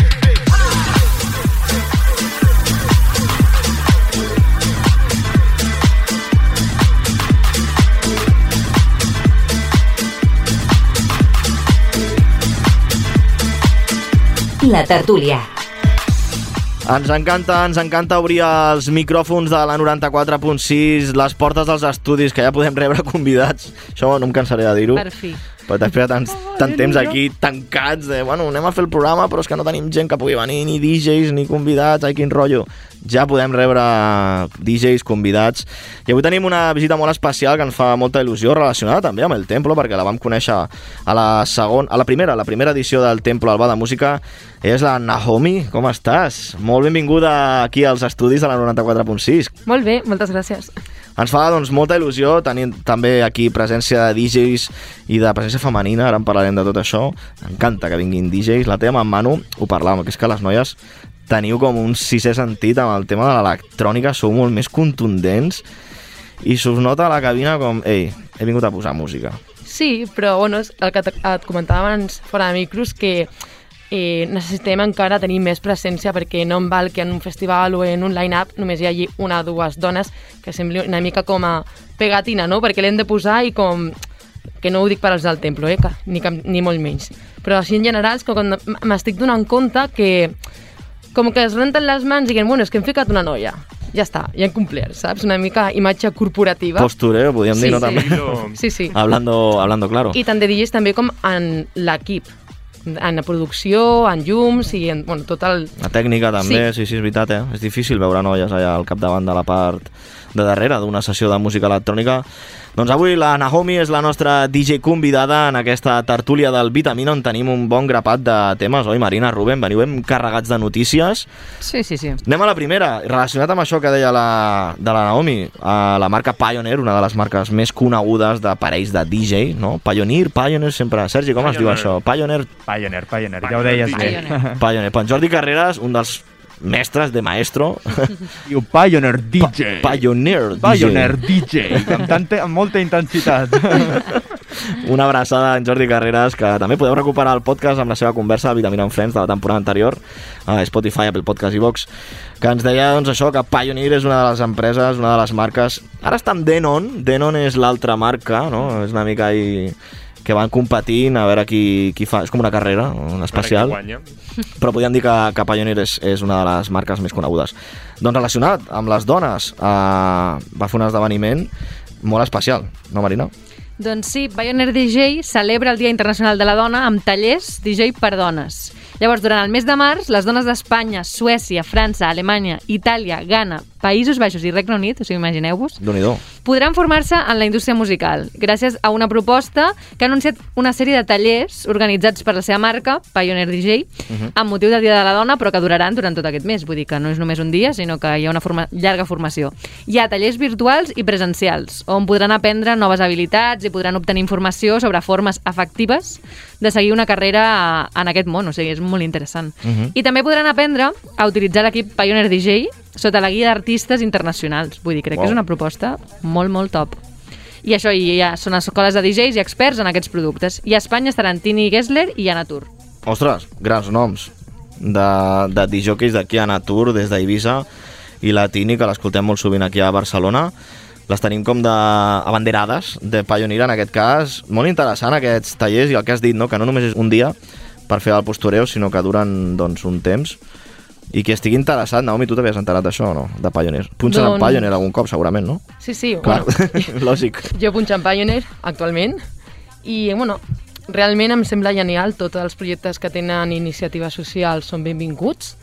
La tertúlia. Ens encanta, ens encanta obrir els micròfons de la noranta-quatre punt sis, les portes dels estudis, que ja podem rebre convidats. Això no em cansaré de dir-ho. Per fi. Però després tant, tant temps aquí tancats de, bueno, anem a fer el programa, però és que no tenim gent que pugui venir, ni D Js, ni convidats, ai, quin rotllo. Ja podem rebre D Js, convidats. I avui tenim una visita molt especial que ens fa molta il·lusió, relacionada també amb el Templo, perquè la vam conèixer a la segon, a la primera, la primera edició del Templo al Bar de Música. És la Naomi, com estàs? Molt benvinguda aquí als estudis de la noranta-quatre punt sis. Molt bé, moltes gràcies. Ens fa doncs, molta il·lusió tenir també aquí presència de D Js i de presència femenina, ara en parlarem de tot això. M'encanta que vinguin D Js. La teva amb Manu ho parlàvem, que és que les noies teniu com un sisè sentit amb el tema de l'electrònica, sou molt més contundents i s'us nota a la cabina com, ei, he vingut a posar música. Sí, però bueno, el que et comentava abans fora de micros, que eh, necessitem encara tenir més presència, perquè no em val que en un festival o en un line-up només hi hagi una o dues dones, que sembli una mica com a pegatina, no? Perquè l'hem de posar i com... que no ho dic per als del Templo, eh? Que, ni, ni molt menys. Però així en general és que quan m'estic donant compte que com que es renten les mans i diuen, bueno, és que hem ficat una noia. Ja està, ja hem complert, saps? Una mica imatge corporativa. Postureo, podríem sí, dir, no sí. també? Sí, sí. Hablando, hablando claro. I tant de D Js també com en l'equip, en la producció, en llums i en, bueno, tot el... La tècnica també, sí, sí, sí és veritat, eh? És difícil veure noies allà al capdavant de la part de darrere d'una sessió de música electrònica. Doncs avui la Naomi és la nostra D J convidada en aquesta tertúlia del Vitamina, on tenim un bon grapat de temes. Oi, Marina, Rubén, veniu ben carregats de notícies. Sí, sí, sí. Anem a la primera, relacionat amb això que deia la, de la Naomi, a la marca Pioneer, una de les marques més conegudes d'aparells de D J, no? Pioneer, Pioneer, sempre. Sergi, com Pioneer. Es diu això? Pioneer? Pioneer, Pioneer, ja ho deies bé. Pioneer. Però en Jordi Carreras, un dels mestres de maestro. Diu Pioneer D J. Pa Pioneer D J. Pioneer D J, amb, tanta, amb molta intensitat. Una abraçada en Jordi Carreras, que també podeu recuperar el podcast amb la seva conversa de Vitamina and Friends de la temporada anterior, a Spotify, Apple Podcast i Vox, que ens deia doncs, això, que Pioneer és una de les empreses, una de les marques... Ara està amb Denon, Denon és l'altra marca, no? És una mica ahí... que van competint a veure qui, qui fa... És com una carrera, una especial. Però podríem dir que, que Pioneer és, és una de les marques més conegudes. Doncs relacionat amb les dones, eh, va fer un esdeveniment molt especial, no, Marina? Doncs sí, Pioneer D J celebra el Dia Internacional de la Dona amb tallers D J per dones. Llavors, durant el mes de març, les dones d'Espanya, Suècia, França, Alemanya, Itàlia, Ghana, Països Baixos i Regne Unit, o sigui, imagineu-vos, Déu-n'hi-do, podran formar-se en la indústria musical gràcies a una proposta que ha anunciat una sèrie de tallers organitzats per la seva marca, Pioneer D J, uh-huh. amb motiu del Dia de la Dona, però que duraran durant tot aquest mes. Vull dir que no és només un dia, sinó que hi ha una forma, llarga formació. Hi ha tallers virtuals i presencials, on podran aprendre noves habilitats i podran obtenir informació sobre formes efectives de seguir una carrera en aquest món, o sigui, és molt interessant. Mhm. I també podran aprendre a utilitzar l'equip Pioneer D J sota la guia d'artistes internacionals. Vull dir, crec Wow. que és una proposta molt, molt top. I això, i ja són escoles de D Js i experts en aquests productes. I a Espanya estaran Tini Gessler i Anna Tur. Ostres, grans noms de, de disjòqueis d'aquí a Natur, des d'Eivissa, i la Tini, que l'escoltem molt sovint aquí a Barcelona. Les tenim com d'abanderades de Pioneer, en aquest cas. Molt interessant aquests tallers, i el que has dit, no? Que no només és un dia per fer el postureo, sinó que duren doncs, un temps. I qui estigui interessat, Naomi, tu t'havies enterat d'això, no? De Pioneer. Punxen doncs... en Pioneer algun cop, segurament, no? Sí, sí. Clar, Bueno, lògic. jo punxo en Pioneer actualment i, bueno, realment em sembla genial. Tots els projectes que tenen iniciatives socials són benvinguts.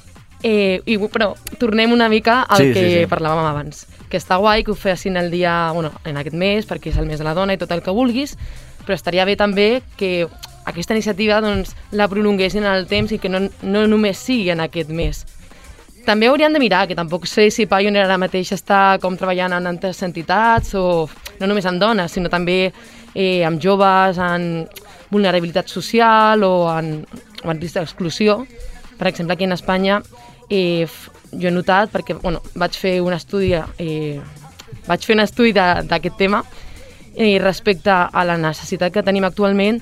Eh, i, però tornem una mica al Sí, que sí, sí. parlàvem abans, que està guai que ho fessin el dia, bueno, en aquest mes, perquè és el mes de la dona i tot el que vulguis, però estaria bé també que aquesta iniciativa doncs, la prolonguessin en el temps i que no, no només sigui en aquest mes. També haurien de mirar, que tampoc sé si Pioneer ara mateix està com treballant en altres entitats o no només amb dones, sinó també eh, amb joves, en vulnerabilitat social o en, o en risc d'exclusió. Per exemple, aquí en Espanya eh, jo he notat, perquè bueno, vaig fer un estudi, eh, vaig fer un estudi d'aquest tema eh, respecte a la necessitat que tenim actualment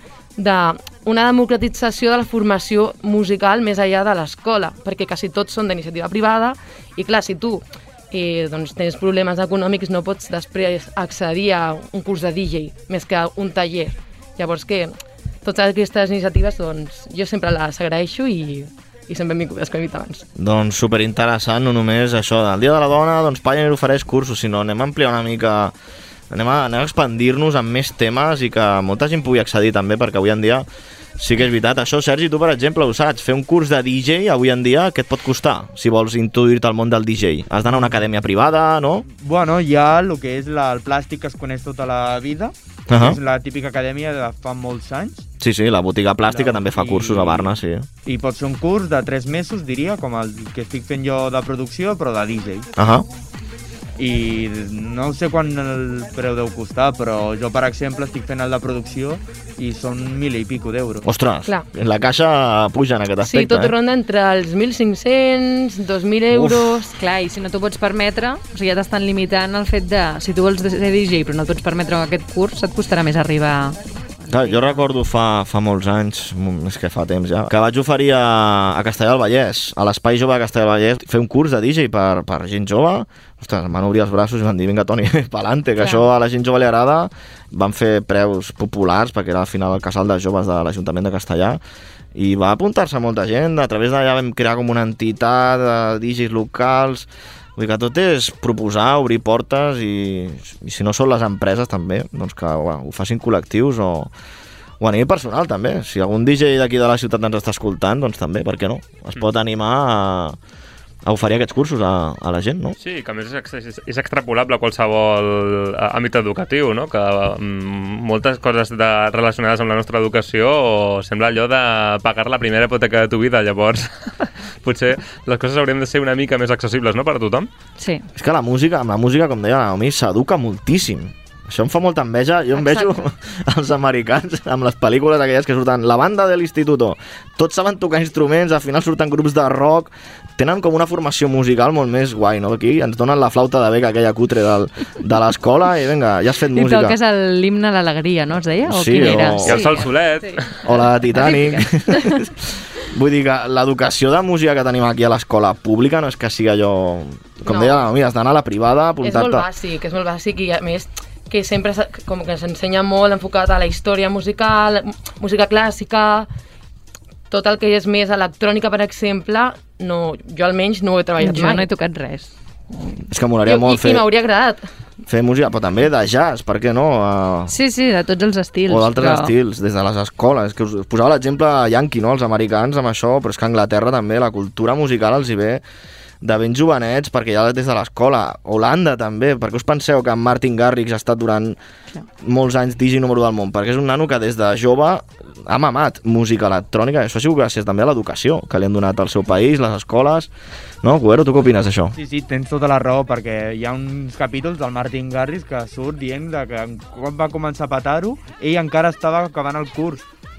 d'una democratització de la formació musical més enllà de l'escola, perquè quasi tots són d'iniciativa privada i clar, si tu eh, doncs, tens problemes econòmics no pots després accedir a un curs de D J més que a un taller. Llavors que totes aquestes iniciatives doncs, jo sempre les agraeixo i i són benvingudes, com he dit abans. Doncs superinteressant, no només això del Dia de la Dona, doncs Pioneer ofereix cursos, sinó anem a ampliar una mica, anem a, anem a expandir-nos amb més temes i que molta gent pugui accedir també, perquè avui en dia sí que és veritat. Això, Sergi, tu per exemple ho saps, fer un curs de D J avui en dia, què et pot costar si vols introduir-te al món del D J? Has d'anar a una acadèmia privada, no? Bueno, hi ha el que és la, el plàstic que es coneix tota la vida, Uh -huh. és la típica acadèmia de fa molts anys, Sí, sí, la botiga plàstica també fa cursos a Barna, sí. i pot ser un curs de tres mesos, diria, com el que estic fent jo de producció, però de D J. Uh -huh. I no sé quan el preu deu costar, però jo, per exemple, estic fent el de producció i són mil i pico d'euros. Ostres, Clar. la caixa puja en aquest Sí, aspecte, tot eh? ronda entre els mil cinc-cents, dos mil euros... Clar, i si no t'ho pots permetre, o sigui, ja t'estan limitant el fet de, si tu vols ser D J però no et pots permetre aquest curs, et costarà més arribar... Clar, jo recordo fa, fa molts anys, mm, és que fa temps ja, que vaig oferir a, a Castellar del Vallès, a l'Espai Jove de Castellar del Vallès, fer un curs de D J per, per gent jove. Ostres, em van obrir els braços i van dir, vinga, Toni, pa'lante, que Clar. això a la gent jove li agrada. Van fer preus populars, perquè era al final el casal de joves de l'Ajuntament de Castellar, i va apuntar-se molta gent. A través d'allà vam crear com una entitat de D Js locals. Vull dir que tot és proposar, obrir portes i, i si no són les empreses també, doncs que bueno, ho facin col·lectius o, o a nivell personal també. Si algun D J d'aquí de la ciutat ens està escoltant, doncs també, per què no? Es pot animar a, a oferir aquests cursos a, a la gent, no? Sí, que a més és, ex és, és extrapolable a qualsevol àmbit educatiu, no? Que mm, moltes coses de, relacionades amb la nostra educació sembla allò de pagar la primera hipoteca de tu vida, llavors potser les coses haurien de ser una mica més accessibles, no?, per a tothom. Sí. És que la música, amb la música, com deia la Naomi, s'educa moltíssim. Això em fa molta enveja. Jo em vejo els americans amb les pel·lícules aquelles que surten la banda de l'instituto. Tots saben tocar instruments, al final surten grups de rock, tenen com una formació musical molt més guai, no? Aquí ens donen la flauta de bec, aquella cutre del, de l'escola, i vinga, ja has fet I música. I toques l'himne a l'alegria, no es deia? O Sí, quin o- era? I el Sol Solet. Sí. O la de Titanic. Vull dir que l'educació de música que tenim aquí a l'escola pública no és que sigui allò... Com No. deia la Naomi, has d'anar a la privada, És molt apuntar-te... bàsic, és molt bàsic i a més que sempre s'ha- com que s'ensenya molt enfocat a la història musical, música clàssica, tot el que és més electrònica, per exemple, no, jo almenys no ho he treballat Jo mai. no he tocat res. És que m'agradaria I, molt i, fer, i m'hauria agradat. fer música, però també de jazz, per què no? Uh, Sí, sí, de tots els estils. o d'altres però... estils, des de les escoles. Que us, us posava l'exemple Yankee, no? Els americans amb això, però és que a Anglaterra també la cultura musical els hi ve de ben jovenets, perquè ja des de l'escola. Holanda també, perquè us penseu que en Martin Garrix ha estat durant molts anys D J número del món? Perquè és un nano que des de jove ha mamat música electrònica, i això ha sigut gràcies també a l'educació que li han donat al seu país, les escoles. No, Cuero, tu què opines d'això? Sí, sí, tens tota la raó, perquè hi ha uns capítols del Martin Garrix que surt dient de que quan va començar a petar-ho, ell encara estava acabant el curs.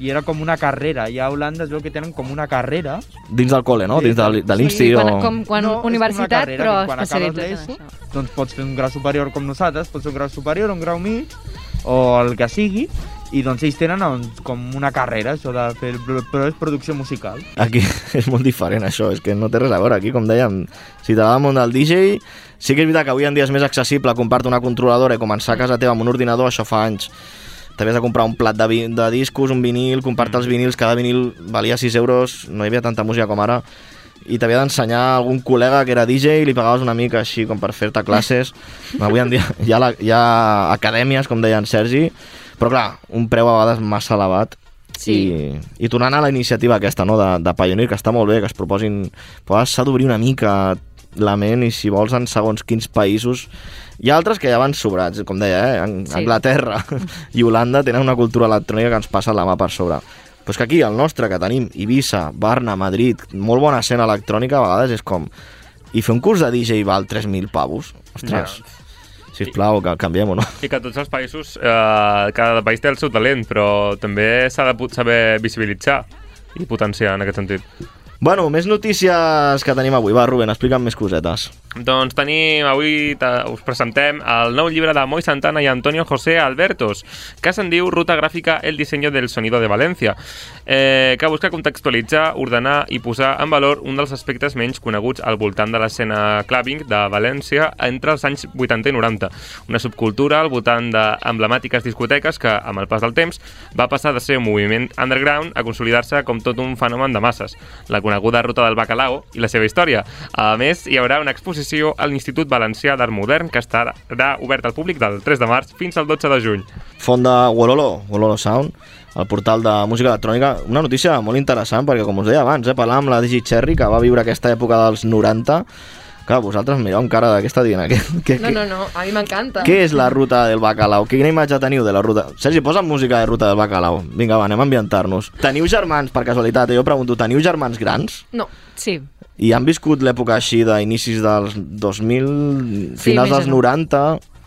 i era com una carrera. I a Holanda es veu que tenen com una carrera. Dins del col·le, no? Sí, Dins de, de l'Insti Sí, o... quan, com quan No, és com universitat, una carrera però que quan acabes especialitzat en l'ESO, això. doncs pots fer un grau superior com nosaltres, pots fer un grau superior, un grau mig, o el que sigui, i doncs ells tenen doncs, com una carrera, això de fer, però és producció musical. Aquí és molt diferent això, és que no té res a veure. Aquí, com dèiem, si t'agrada el món del D J, sí que és veritat que avui en dia és més accessible comprar-te una controladora i començar a casa teva amb un ordinador, això fa anys. T'havies de comprar un plat de, vi de discos, un vinil, comprar-te els vinils, cada vinil valia sis euros, no hi havia tanta música com ara, i t'havia d'ensenyar algun col·lega que era D J i li pagaves una mica així com per fer-te classes. Avui en dia hi ha, la, hi ha acadèmies, com deia en Sergi, però clar, un preu a vegades massa elevat. Sí. I, i tornant a la iniciativa aquesta, no, de, de Pioneer, que està molt bé, que es proposin... Però s'ha d'obrir una mica la ment i si vols en segons quins països... Hi ha altres que ja van sobrats, com deia, eh? Sí. Anglaterra i Holanda tenen una cultura electrònica que ens passa la mà per sobre. Però és que aquí, el nostre, que tenim Ibiza, Barna, Madrid, molt bona escena electrònica, a vegades és com... I fer un curs de D J val tres mil pavos? Ostres, ja. Sisplau, que canviem-ho, no? I que tots els països, eh, cada país té el seu talent, però també s'ha de saber visibilitzar i potenciar en aquest sentit. Bueno, més notícies que tenim avui. Va, Rubén, explica'm més cosetes. Doncs tenim, avui us presentem el nou llibre de Moi Santana i Antonio José Albertos, que se'n diu Ruta gràfica, el diseño del sonido de València, eh, que busca contextualitzar, ordenar i posar en valor un dels aspectes menys coneguts al voltant de l'escena clubbing de València entre els anys vuitanta i noranta. Una subcultura al voltant d'emblemàtiques discoteques que, amb el pas del temps, va passar de ser un moviment underground a consolidar-se com tot un fenomen de masses. La coneguda Ruta del Bacalao i la seva història. A més, hi haurà una exposició a l'Institut Valencià d'Art Modern que estarà obert al públic del tres de març fins al dotze de juny. Font de Wololo, Wololo Sound, el portal de música electrònica. Una notícia molt interessant perquè, com us deia abans, eh, parlàvem amb la Digi Cherry, que va viure aquesta època dels noranta. Clar, vosaltres mireu amb cara d'aquesta dient. Que, que, No, no, no, a mi m'encanta. Què és la Ruta del Bacalao? Quina imatge teniu de la ruta? Sergi, posa música de Ruta del Bacalao. Vinga, va, anem a ambientar-nos. Teniu germans, per casualitat? Jo pregunto, teniu germans grans? No. Sí. I han viscut l'època així d'inicis dels dos mil, Sí, finals més dels o no. noranta...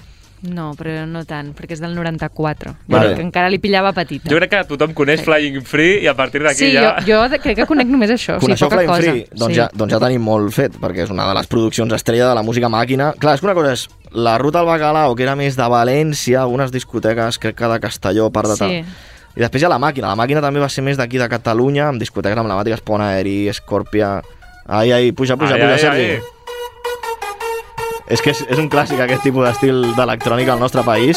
No, però no tant, perquè és del noranta-quatre. Vale. Que encara li pillava petita. Jo crec que tothom coneix Sí. Flying Free i a partir d'aquí Sí, ja... jo, jo de- crec que conec només això, o sigui, Coneixeu poca Flying cosa. Free? Doncs, Sí. ja, doncs ja tenim molt fet, perquè és una de les produccions estrella de la música màquina. Clar, és que una cosa és la Ruta del Bacalao, que era més de València, algunes discoteques, crec que de Castelló, part de tal. Sí. I després hi ha la màquina. La màquina també va ser més d'aquí de Catalunya, amb discoteques emblemàtiques, Pont Aeri, Scorpia... Ai, ai, puja, puja, Ai, puja, ai, Sergi. ai. És que és, és un clàssic aquest tipus d'estil d'electrònica al nostre país.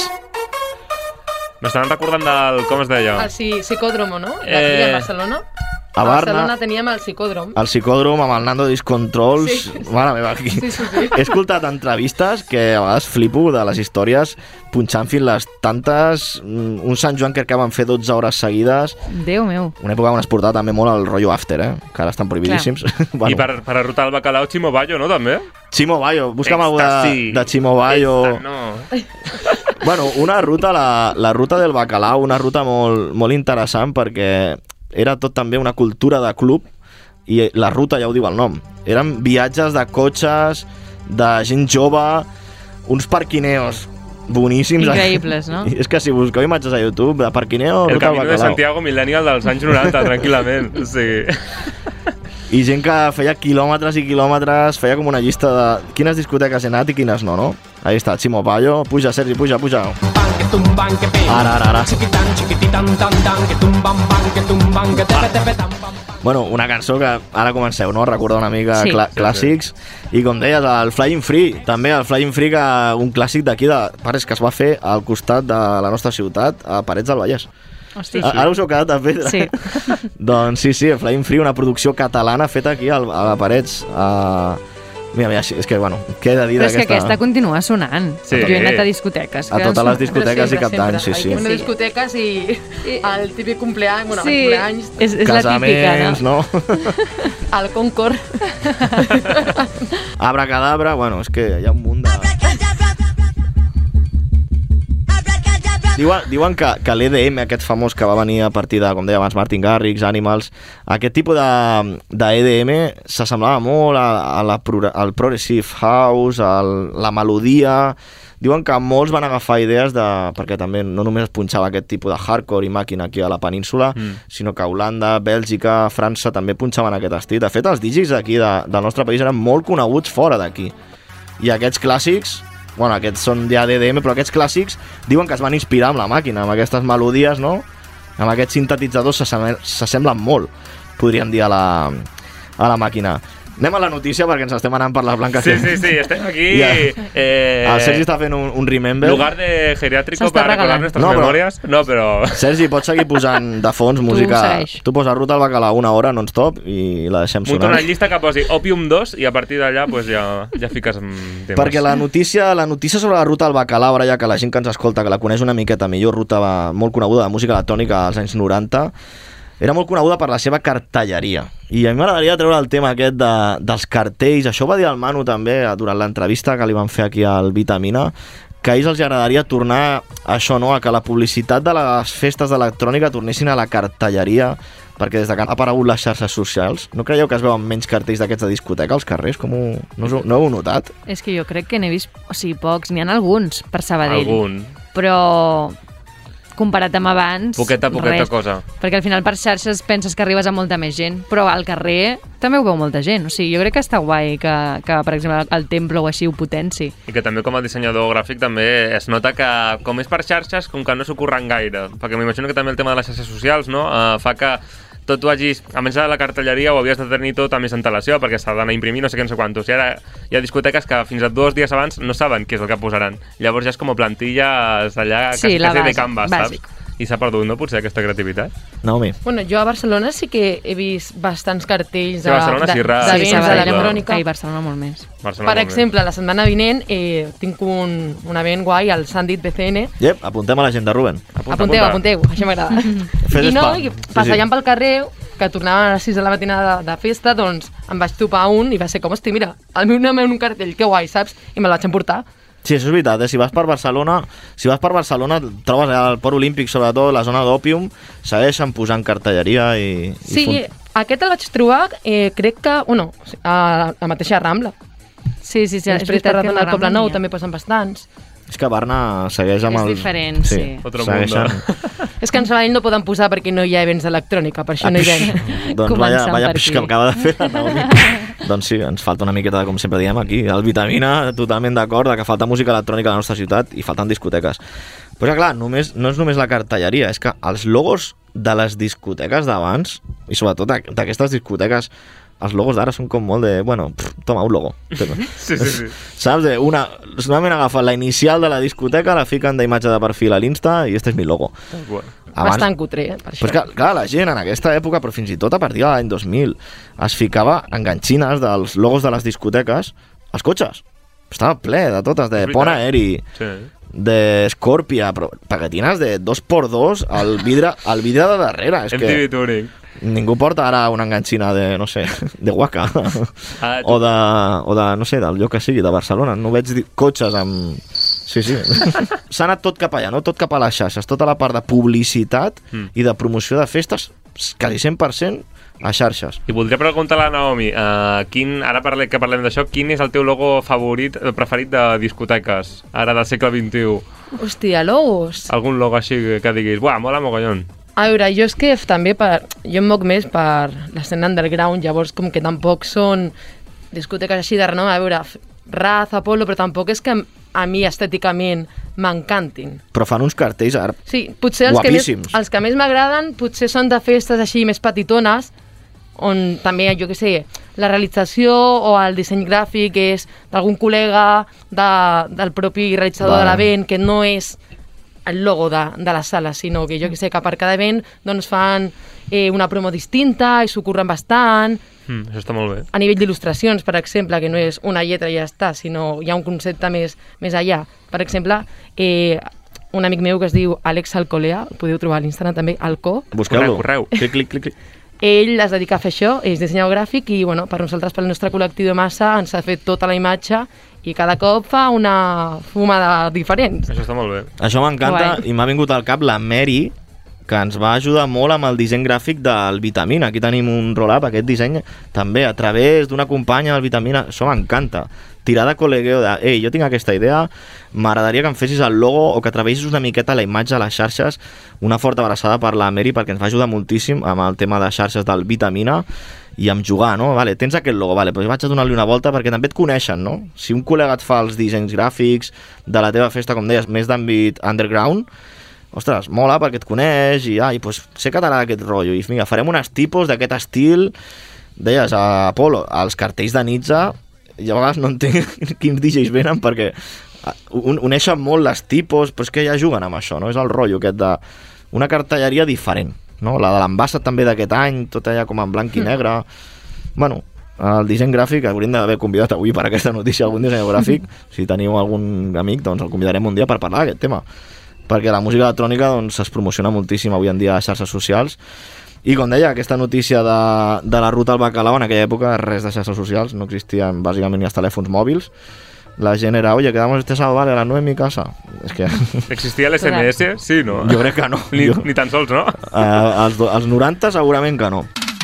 M'estan recordant del... com es deia? El sí, psicòdromo, no? Eh, Eh... a Barcelona. a Barna- Barcelona teníem el psicòdrom. El psicòdrom amb el Nando Disc Controls. Sí. Mare meva, aquí. Sí, sí, sí. He escoltat entrevistes que a vegades flipo de les històries punxant fins les tantes. Mm, Un Sant Joan crec que van fer dotze hores seguides. Déu meu. Una època on es portava també molt el rotllo after, eh? Que ara estan prohibidíssims. I per, per arrotar el bacalao, Chimo Bayo, no, també? Chimo Bayo, busca'm algú de, Ecstasy. de Chimo Bayo. Esta, no. Bueno, una ruta, la, la ruta del bacalao, una ruta molt, molt interessant perquè era tot també una cultura de club i la ruta ja ho diu el nom. Eren viatges de cotxes, de gent jove, uns parquineos boníssims. Increïbles, no? I és que si busqueu imatges a YouTube de parquineo, El ruta del camino de bacalao. Santiago Millennial dels anys noranta, tranquil·lament. Sí. I gent que feia quilòmetres i quilòmetres, feia com una llista de quines discoteques he anat i quines no, no? Ahí està, Chimo Bayo. Puja, Sergi, puja, puja. Ara, ara, ara. Bueno, una cançó que ara comenceu, no? A recordar una mica Sí. clà Sí, sí. clàssics. I com deies, el Flying Free, també el Flying Free, que un clàssic d'aquí, de pares que es va fer al costat de la nostra ciutat, a Parets del Vallès. Hosti, A- Ara us heu quedat a pedra. Sí. Doncs sí, sí, Flying Free, una producció catalana feta aquí al, a Parets. A... Mira, mira, és que, bueno, què he de dir Però és que d'aquesta... aquesta continua sonant. Sí. Jo he anat a discoteques. A que totes són- les discoteques i cap d'any, sí, sí. Una discoteques i el típic cumpleany, bueno, Sí, cumpleanys, és, és la típica, Casaments, no? no? el Concord. Abracadabra, bueno, és que hi ha un munt de... Diuen, diuen que, que l'E D M, aquest famós que va venir a partir de, com deia abans, Martin Garrix, Animals, aquest tipus de, de E D M s'assemblava molt a, a la, pro- al Progressive House, al, la melodia, diuen que molts van agafar idees de... perquè també no només es punxava aquest tipus de hardcore i màquina aquí a la península, mm. sinó que Holanda, Bèlgica, França també punxaven aquest estil. De fet, els D Js d'aquí, de, del nostre país, eren molt coneguts fora d'aquí. I aquests clàssics... Bueno, aquests són ja D D M, però aquests clàssics diuen que es van inspirar amb la màquina, amb aquestes melodies, no? Amb aquests sintetitzadors s'assemblen molt, podríem dir, a la, a la màquina. Anem a la notícia perquè ens estem anant per les blanques. Sí, sí, sí, estem aquí... Ja. Eh... El Sergi està fent un, un remember. Lugar de geriátrico para recordar nuestras no, memòries. No, però... Sergi, pots seguir posant de fons música. Tu, tu posa Ruta al Bacalao una hora non-stop i la deixem sonant. Munta una llista que posi Opium dos i a partir d'allà pues, ja, ja fiques temes. Perquè la notícia, la notícia sobre la Ruta al Bacalao, ara ja que la gent que ens escolta, que la coneix una miqueta millor, ruta va, molt coneguda de música electrònica als anys noranta, era molt coneguda per la seva cartelleria. I a mi m'agradaria treure el tema aquest de, dels cartells. Això ho va dir el Manu també durant l'entrevista que li van fer aquí al Vitamina, que a ells els agradaria tornar a això, no? A que la publicitat de les festes d'electrònica tornessin a la cartelleria, perquè des que han aparegut les xarxes socials, no creieu que es veuen menys cartells d'aquests de discoteca als carrers? Com ho, no, no ho heu notat? És que jo crec que n'he vist, o sigui, pocs, n'hi ha alguns per Sabadell. Algun. Però... comparat amb abans, poqueta, poqueta res. cosa. Perquè al final per xarxes penses que arribes a molta més gent, però al carrer també ho veu molta gent. O sigui, jo crec que està guai que, que per exemple, el Temple o així ho potenci. I que també com a dissenyador gràfic també es nota que com és per xarxes, com que no s'ho curren gaire. Perquè m'imagino que també el tema de les xarxes socials, no?, uh, fa que tot tu hagis, a menys de la cartelleria ho havies de tenir tot a més antelació perquè s'ha d'anar a imprimir no sé què, no sé quantos. I ara hi ha discoteques que fins a dos dies abans no saben què és el que posaran. Llavors ja és com plantilles allà, sí, quasi, quasi de canvas, bàsic. Saps? I s'ha perdut, no, potser, aquesta creativitat? Naomi. Bueno, jo a Barcelona sí que he vist bastants cartells sí, Barcelona, de, sí, de, de sí, vents de l'electrònica. I Barcelona molt més. Barcelona per exemple, la setmana vinent eh, tinc un, un event guai al Sandit B C N. Yep, apuntem a l'agenda, Rubén. Apunta, apunteu, apunta. apunteu, això m'agrada. I no, i passejant sí, sí. pel carrer, que tornava a les sis de la matinada de, de festa, doncs em vaig topar un i va ser com, hosti, mira, el meu nom en un cartell, que guai, saps? I me'l vaig emportar. Sí, això és veritat, eh? Si vas per Barcelona, si vas per Barcelona, trobes al Port Olímpic, sobretot la zona d'Òpium, segueixen posant cartelleria i... Sí, i aquest el vaig trobar, eh, crec que, bueno, a la mateixa Rambla. Sí, sí, sí. Després per Rambla del Poble Nou també posen bastants. És que Barna segueix amb el... És diferent, sí. sí. Otro segueixen... És que en Sabadell no poden posar perquè no hi ha events d'electrònica, per això no hi ven. Doncs vaya, vaya pix que acaba de fer la Naomi. Doncs sí, ens falta una miqueta, com sempre diem aquí, el Vitamina, totalment d'acord, que falta música electrònica a la nostra ciutat i falten discoteques. Però clar, només, no és només la cartelleria, és que els logos de les discoteques d'abans, i sobretot d'aquestes discoteques, els logos d'ara són com molt de, bueno, pff, toma, un logo. Sí, sí, sí. Saps? De una, solament agafen la inicial de la discoteca, la fiquen d'imatge de perfil a l'Insta i este és mi logo. Bueno. Abans, bastant cutre, eh, per això. Però clar, clar, la gent en aquesta època, però fins i tot a partir de l'any dos mil, es ficava enganxines dels logos de les discoteques als cotxes. Estava ple de totes, de Pon Aeri, sí. de Scorpia, però paquetines de dos por dos al vidre, al vidre de darrere. És M T V que Touring. Ningú porta ara una enganxina de, no sé, de Waka ah, o, de, o de, no sé, del lloc que sigui, de Barcelona. No veig cotxes amb... Sí, sí. S'ha anat tot cap allà, no? Tot cap a les xarxes. Tota la part de publicitat mm. i de promoció de festes, quasi cent per cent a xarxes. I voldria preguntar a la Naomi, uh, quin, ara parlem, que parlem d'això, quin és el teu logo favorit, preferit de discoteques, ara del segle vint-i-u? Hòstia, logos. Algun logo així que diguis, buah, mola mogollon. A veure, jo és que també per, jo em moc més per l'escena underground, llavors com que tampoc són discoteques així de renom, a veure, Raz, Apollo, però tampoc és que a mi estèticament m'encantin. Però fan uns cartells ara sí, potser els guapíssims. Que més, els que més m'agraden potser són de festes així més petitones, on també, jo què sé, la realització o el disseny gràfic és d'algun col·lega, de, del propi realitzador vale. de l'event, que no és el logo de, de la sala, sinó que jo que sé que per cada event doncs fan eh, una promo distinta i s'ho curren bastant. Mm, això està molt bé. A nivell d'il·lustracions, per exemple, que no és una lletra i ja està, sinó hi ha un concepte més, més allà. Per exemple, eh, un amic meu que es diu Àlex Alcolea, el podeu trobar a l'Instagram també, Alco. Busqueu-lo. Correu. Clic, clic, clic, clic. Ell es dedica a fer això, és dissenyador gràfic i bueno, per nosaltres, pel nostre col·lectiu de massa, ens ha fet tota la imatge i cada cop fa una fumada diferent. Això està molt bé. Això m'encanta i m'ha vingut al cap la Mary, que ens va ajudar molt amb el disseny gràfic del Vitamina. Aquí tenim un roll-up, aquest disseny també a través d'una companya del Vitamina. Això m'encanta. Tirar de col·legueo de, ei, jo tinc aquesta idea, m'agradaria que em fessis el logo o que treballessis una miqueta la imatge a les xarxes. Una forta abraçada per la Mary perquè ens va ajudar moltíssim amb el tema de xarxes del Vitamina i amb jugar, no? Vale, tens aquest logo, vale, però vaig a donar-li una volta perquè també et coneixen, no? Si un col·lega et fa els dissenys gràfics de la teva festa, com deies, més d'àmbit underground, ostres, mola perquè et coneix i, ai, pues, sé que t'agrada aquest rotllo i vinga, farem unes tipos d'aquest estil. Deies, a Apolo, els cartells de Nitza, i a vegades no entenc quins D Js venen perquè un, uneixen molt les tipos, però és que ja juguen amb això, no? És el rotllo aquest de una cartelleria diferent, no? La de l'Ambassa també d'aquest any, tot allà com en blanc i negre. Bueno, el disseny gràfic, hauríem d'haver convidat avui per aquesta notícia algun dissenyador gràfic. Si teniu algun amic, doncs el convidarem un dia per parlar d'aquest tema, perquè la música electrònica doncs, es promociona moltíssim avui en dia a xarxes socials. I com deia, aquesta notícia de, de la ruta al Bacalao, en aquella època res de xarxes socials, no existien bàsicament ni els telèfons mòbils. La gent era, oye, quedamos este sábado, vale, a las nueve en mi casa. És que... Existia l'S M S? Sí, no? Jo crec que no. Ni, jo... ni tan sols, no? Uh, als, als noranta segurament que no.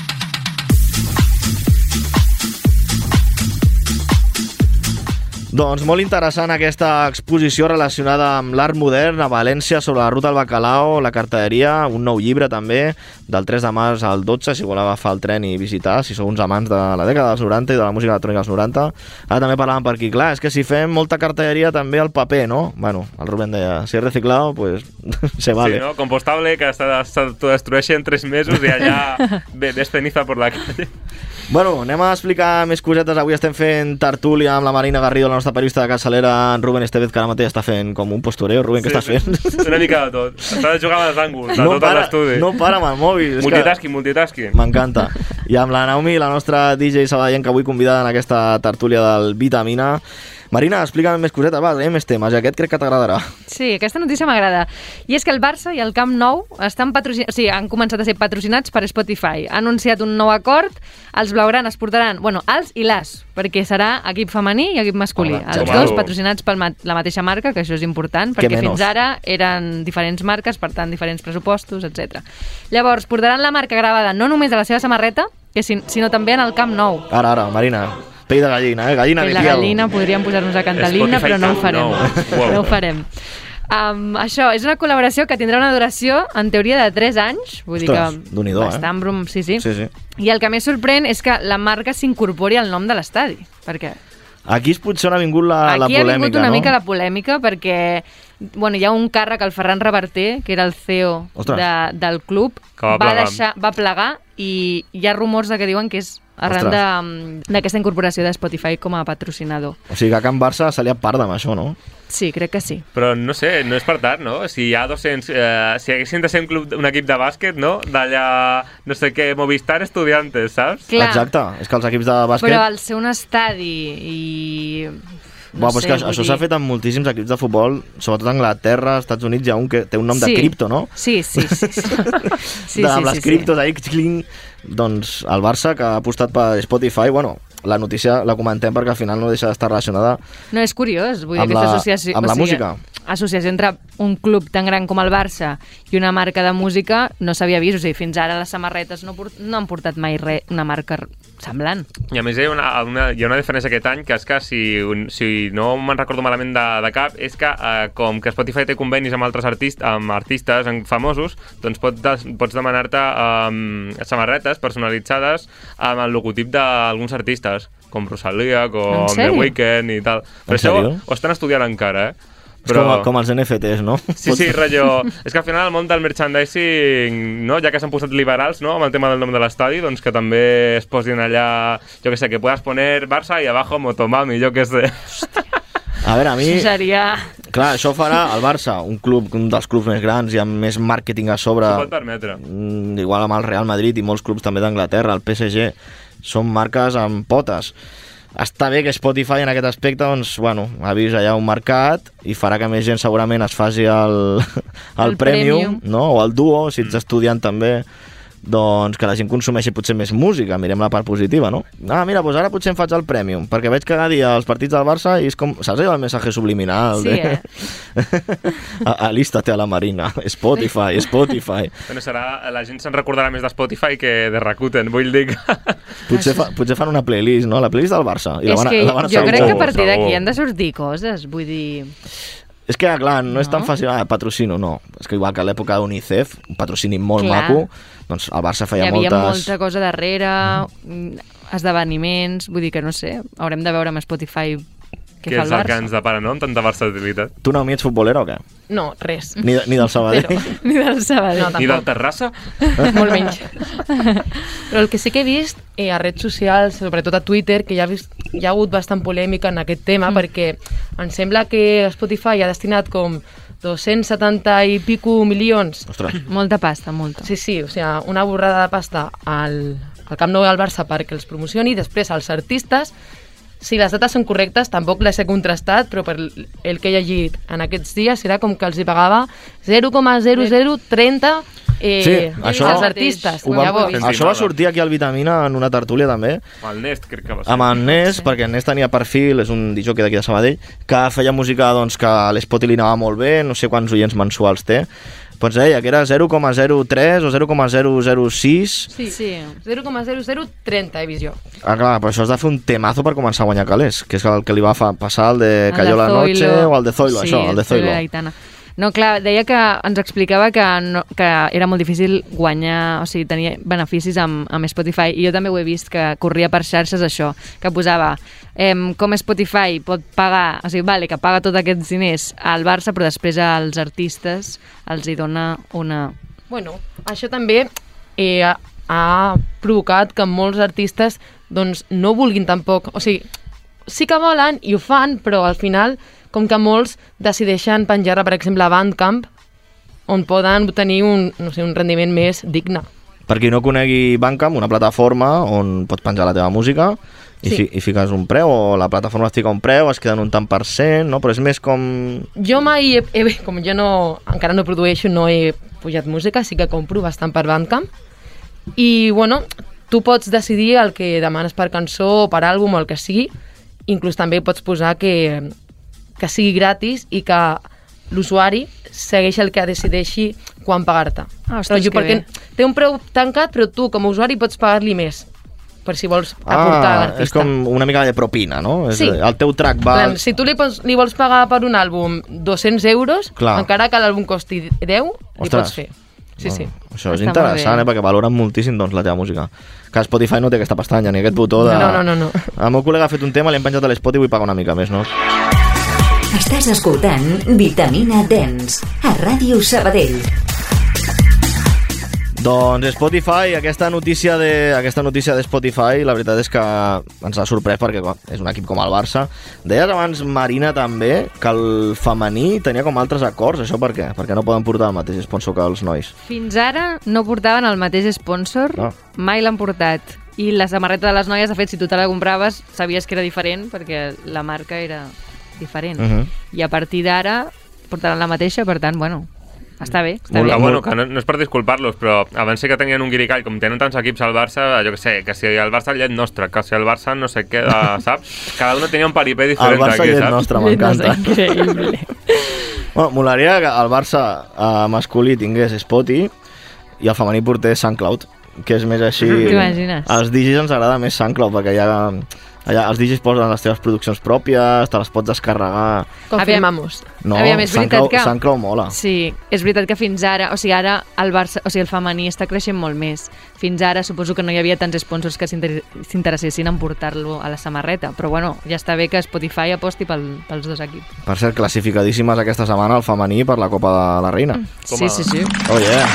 Doncs molt interessant aquesta exposició relacionada amb l'art modern a València sobre la ruta al Bacalao, la cartelleria, un nou llibre també, del tres de març al dotze, si voleu agafar el tren i visitar, si sou uns amants de la dècada dels noranta i de la música electrònica dels noranta. Ara també parlàvem per aquí, clar, és que si fem molta cartelleria també al paper, no? Bueno, el Rubén deia, si és reciclado, pues se vale. Sí, no? Compostable, que s'autodestrueixi en tres mesos i allà ves ceniza por la calle. Bueno, anem a explicar més cosetes. Avui estem fent tertúlia amb la Marina Garrido, la nostra periodista de capçalera, en Rubén Estevez, que ara mateix està fent com un postureo. Rubén, sí, què estàs fent? Una mica de tot. Està jugant als ànguls, de no tot para, l'estudi. No para amb el mòbil. Multitasking, que... multitasking. M'encanta. I amb la Naomi, la nostra D J sabadellenca, avui convidada en aquesta tertúlia del Vitamina. Marina, explica'm més cosetes, va, tenim més temes, i aquest crec que t'agradarà. Sí, aquesta notícia m'agrada. I és que el Barça i el Camp Nou estan patrocinats, o sigui, han començat a ser patrocinats per Spotify. Ha anunciat un nou acord, els blaugranes portaran, bueno, els i les, perquè serà equip femení i equip masculí. Hola, els dos patrocinats per la mateixa marca, que això és important, perquè fins ara eren diferents marques, per tant, diferents pressupostos, etcètera. Llavors, portaran la marca gravada no només a la seva samarreta, que sinó també en el Camp Nou. Ara, ara, Marina... Pell de gallina, eh? Gallina Pell de de gallina, podríem posar-nos a cantar l'himne, però no ho farem. No, no ho farem. Um, això és una col·laboració que tindrà una duració, en teoria, de tres anys. Vull Ostres, dir que bastant eh? brum, sí, sí. sí, sí. I el que més sorprèn és que la marca s'incorpori al nom de l'estadi. Perquè... Aquí potser on ha vingut la, Aquí la polèmica, no? Aquí ha vingut una mica la polèmica, perquè bueno, hi ha un càrrec, el Ferran Reverter, que era el C E O de, del club, va, va, deixar, va plegar i hi ha rumors de que diuen que és arran d'aquesta incorporació de Spotify com a patrocinador. O sigui que a Can Barça se li ha part amb això, no? Sí, crec que sí. Però no sé, no és per tant, no? Si hi ha dos-cents... Eh, si haguessin de ser un, club, un equip de bàsquet, no? D'allà, no sé què, Movistar Estudiantes, saps? Clar. Exacte, és que els equips de bàsquet... Però al ser un estadi i... No Buah, sé, que això s'ha fet amb moltíssims equips de futbol, sobretot a Anglaterra, als Estats Units, hi ha un que té un nom sí. de cripto, no? Sí, sí, sí. sí. sí, de, amb sí, les sí, criptos, sí. ahí, doncs el Barça, que ha apostat per Spotify, bueno, la notícia la comentem perquè al final no deixa d'estar relacionada... No, és curiós, vull dir, amb aquesta la, associació... amb la o sigui, música. Associació entre un club tan gran com el Barça i una marca de música no s'havia vist, o sigui, fins ara les samarretes no, port, no han portat mai res, una marca semblant. I a més hi ha una, una, hi ha una diferència aquest any, que és que si, un, si no me'n recordo malament de, de cap, és que eh, com que Spotify té convenis amb altres artistes, amb artistes famosos, doncs pots, de, pots demanar-te eh, samarretes personalitzades amb el logotip d'alguns artistes, com Rosalia, com The Weeknd i tal. Però això ho, ho estan estudiant encara, eh? Però... És com, com els N F Ts, no? Sí, sí, rotllo... És que al final el món del merchandising, no? Ja que s'han posat liberals, no?, amb el tema del nom de l'estadi, doncs que també es posin allà, jo que sé, que puedas poner Barça i abajo Motomami, jo que sé. A veure, a mi... Això seria... Clar, això farà el Barça, un club, un dels clubs més grans i amb més màrqueting a sobre. S'ho pot permetre. Igual amb el Real Madrid i molts clubs també d'Anglaterra, el P S G, són marques amb potes. Està bé que Spotify en aquest aspecte, doncs, bueno, ha vist allà un mercat i farà que més gent segurament es faci el, el, el premium, premium, no? O el duo, si ets estudiant també, doncs que la gent consumeixi potser més música, mirem la part positiva, no? Ah, mira, doncs ara potser em faig el Premium, perquè veig cada dia els partits del Barça i és com, saps allò, el missatge subliminal? Sí, de... eh? Alístate a la Marina, Spotify, Spotify. Bueno, serà, la gent se'n recordarà més de Spotify que de Rakuten, vull dir que... Potser, fa, potser fan una playlist, no? La playlist del Barça. I és la van, que la van jo crec que a partir segur. d'aquí han de sortir coses, vull dir... És que, clar, no, no és tan fàcil, ah, patrocino, no. És que igual que a l'època d'UNICEF, un patrocini molt Clar. maco, doncs el Barça feia Hi havia moltes... molta cosa darrere, mm. esdeveniments, vull dir que no sé, haurem de veure amb Spotify què que fa és el el que Barça. ens depara, no?, amb tanta versatilitat. Tu, Naomi, ets futbolera o què? No, res. Ni, de, ni del Sabadell? Zero. Ni del Sabadell. No, Ni del Terrassa? Molt menys. Però el que sí que he vist eh, a redes socials, sobretot a Twitter, que ja, vist, hi ha hagut bastant polèmica en aquest tema, mm. perquè em sembla que Spotify ha destinat com dos-cents setanta i pico milions. Ostres. Molta pasta, molta. Sí, sí, o sigui, una borrada de pasta al, al Camp Nou i al Barça perquè els promocioni, després als artistes. Si les dates són correctes, tampoc les he contrastat, però per el que he llegit en aquests dies era com que els hi pagava zero coma zero zero trenta eh, Sí, això- als artistes. Ho va, Llavors, això va sortir aquí al Vitamina en una tertúlia també, Amb el Nest, crec que va ser. amb en Nest, perquè en Nest tenia perfil, és un D J d'aquí de Sabadell, que feia música doncs, que a l'Spot li anava molt bé, no sé quants oients mensuals té, doncs deia que era zero coma zero tres o zero coma zero zero sis. sí, sí. zero coma zero zero trenta he vist jo. Ah, clar, però això has de fer un temazo per començar a guanyar calés, que és el que li va fa passar el de El Cayó de la Noche Zoilo. o el de Zoilo, Sí, això, el de Zoilo. de Aitana. No, clar, deia que ens explicava que, no, que era molt difícil guanyar, o sigui, tenia beneficis amb, amb Spotify, i jo també ho he vist que corria per xarxes això, que posava em, com Spotify pot pagar, o sigui, vale, que paga tots aquests diners al Barça, però després als artistes els hi dona una... Bueno, això també eh, ha, ha provocat que molts artistes doncs, no vulguin tampoc... O sigui, sí que volen i ho fan, però al final, com que molts decideixen penjar-la, per exemple, a Bandcamp, on poden tenir un, no sé, un rendiment més digne. Per qui no conegui Bandcamp, una plataforma on pots penjar la teva música i, Sí. fi, i fiques un preu, o la plataforma es fica un preu, es queda en un tant per cent, no? Però és més com... Jo mai, he, he, com jo no, encara no produeixo, no he pujat música, sí que compro bastant per Bandcamp. I, bueno, tu pots decidir el que demanes per cançó o per àlbum o el que sigui. Inclús també pots posar que, que sigui gratis i que l'usuari segueix el que decideixi quan pagar-te. Ah, ostres, Rotllo, que perquè bé. té un preu tancat, però tu, com a usuari, pots pagar-li més per si vols aportar a Ah, l'artista. és com una mica de propina, no? És, Sí. el teu track va... Plan, si tu li, pots, li vols pagar per un àlbum dos-cents euros, Clar. encara que l'àlbum costi deu, li Ostres. pots fer. Sí, No, sí. Això és Està molt interessant, bé. eh? Perquè valoren moltíssim doncs, la teva música. Que Spotify no té aquesta pestanya ni aquest botó de... No, no, no, no. El meu col·lega ha fet un tema, l'hem penjat a l'Spot i vull pagar una mica més, no? Estàs escoltant Vitamina Dance a Ràdio Sabadell. Doncs Spotify, aquesta notícia de aquesta notícia de Spotify, la veritat és que ens ha sorprès perquè clar, és un equip com el Barça. Deies abans, Marina, també, que el femení tenia com altres acords. Això per què? Perquè no poden portar el mateix sponsor que els nois. Fins ara no portaven el mateix sponsor, No. mai l'han portat. I la samarreta de les noies, de fet, si tu te la compraves, sabies que era diferent perquè la marca era diferent. Mhm. I a partir d'ara portaran la mateixa, per tant, bueno, està bé. Està Que, bé. bueno, que no, no és per disculpar-los, però abans sí que tenien un guiricall, com tenen tants equips al Barça, jo que sé, que si el Barça el llet nostre, que si el Barça no sé què, de, saps? Cada uno tenia un paripé diferent El Barça aquí, llet saps? nostre, m'encanta. Increïble. Bueno, molaria que el Barça eh, masculí tingués Spotify i el femení portés SoundCloud, que és més així... T'imagines? Als D Js ens agrada més SoundCloud, perquè ja, allà els D Js posen les teves produccions pròpies, te les pots descarregar... Confirmamos. No, Aviam, és veritat SoundCloud, que... SoundCloud mola. Sí, és veritat que fins ara, o sigui, ara el Barça, o sigui, el femení està creixent molt més. Fins ara suposo que no hi havia tants sponsors que s'inter- s'interessessin en portar-lo a la samarreta, però bueno, ja està bé que Spotify aposti pel, pels dos equips. Per cert, classificadíssimes aquesta setmana el femení per la Copa de la Reina. Sí, sí, sí. Oh, yeah.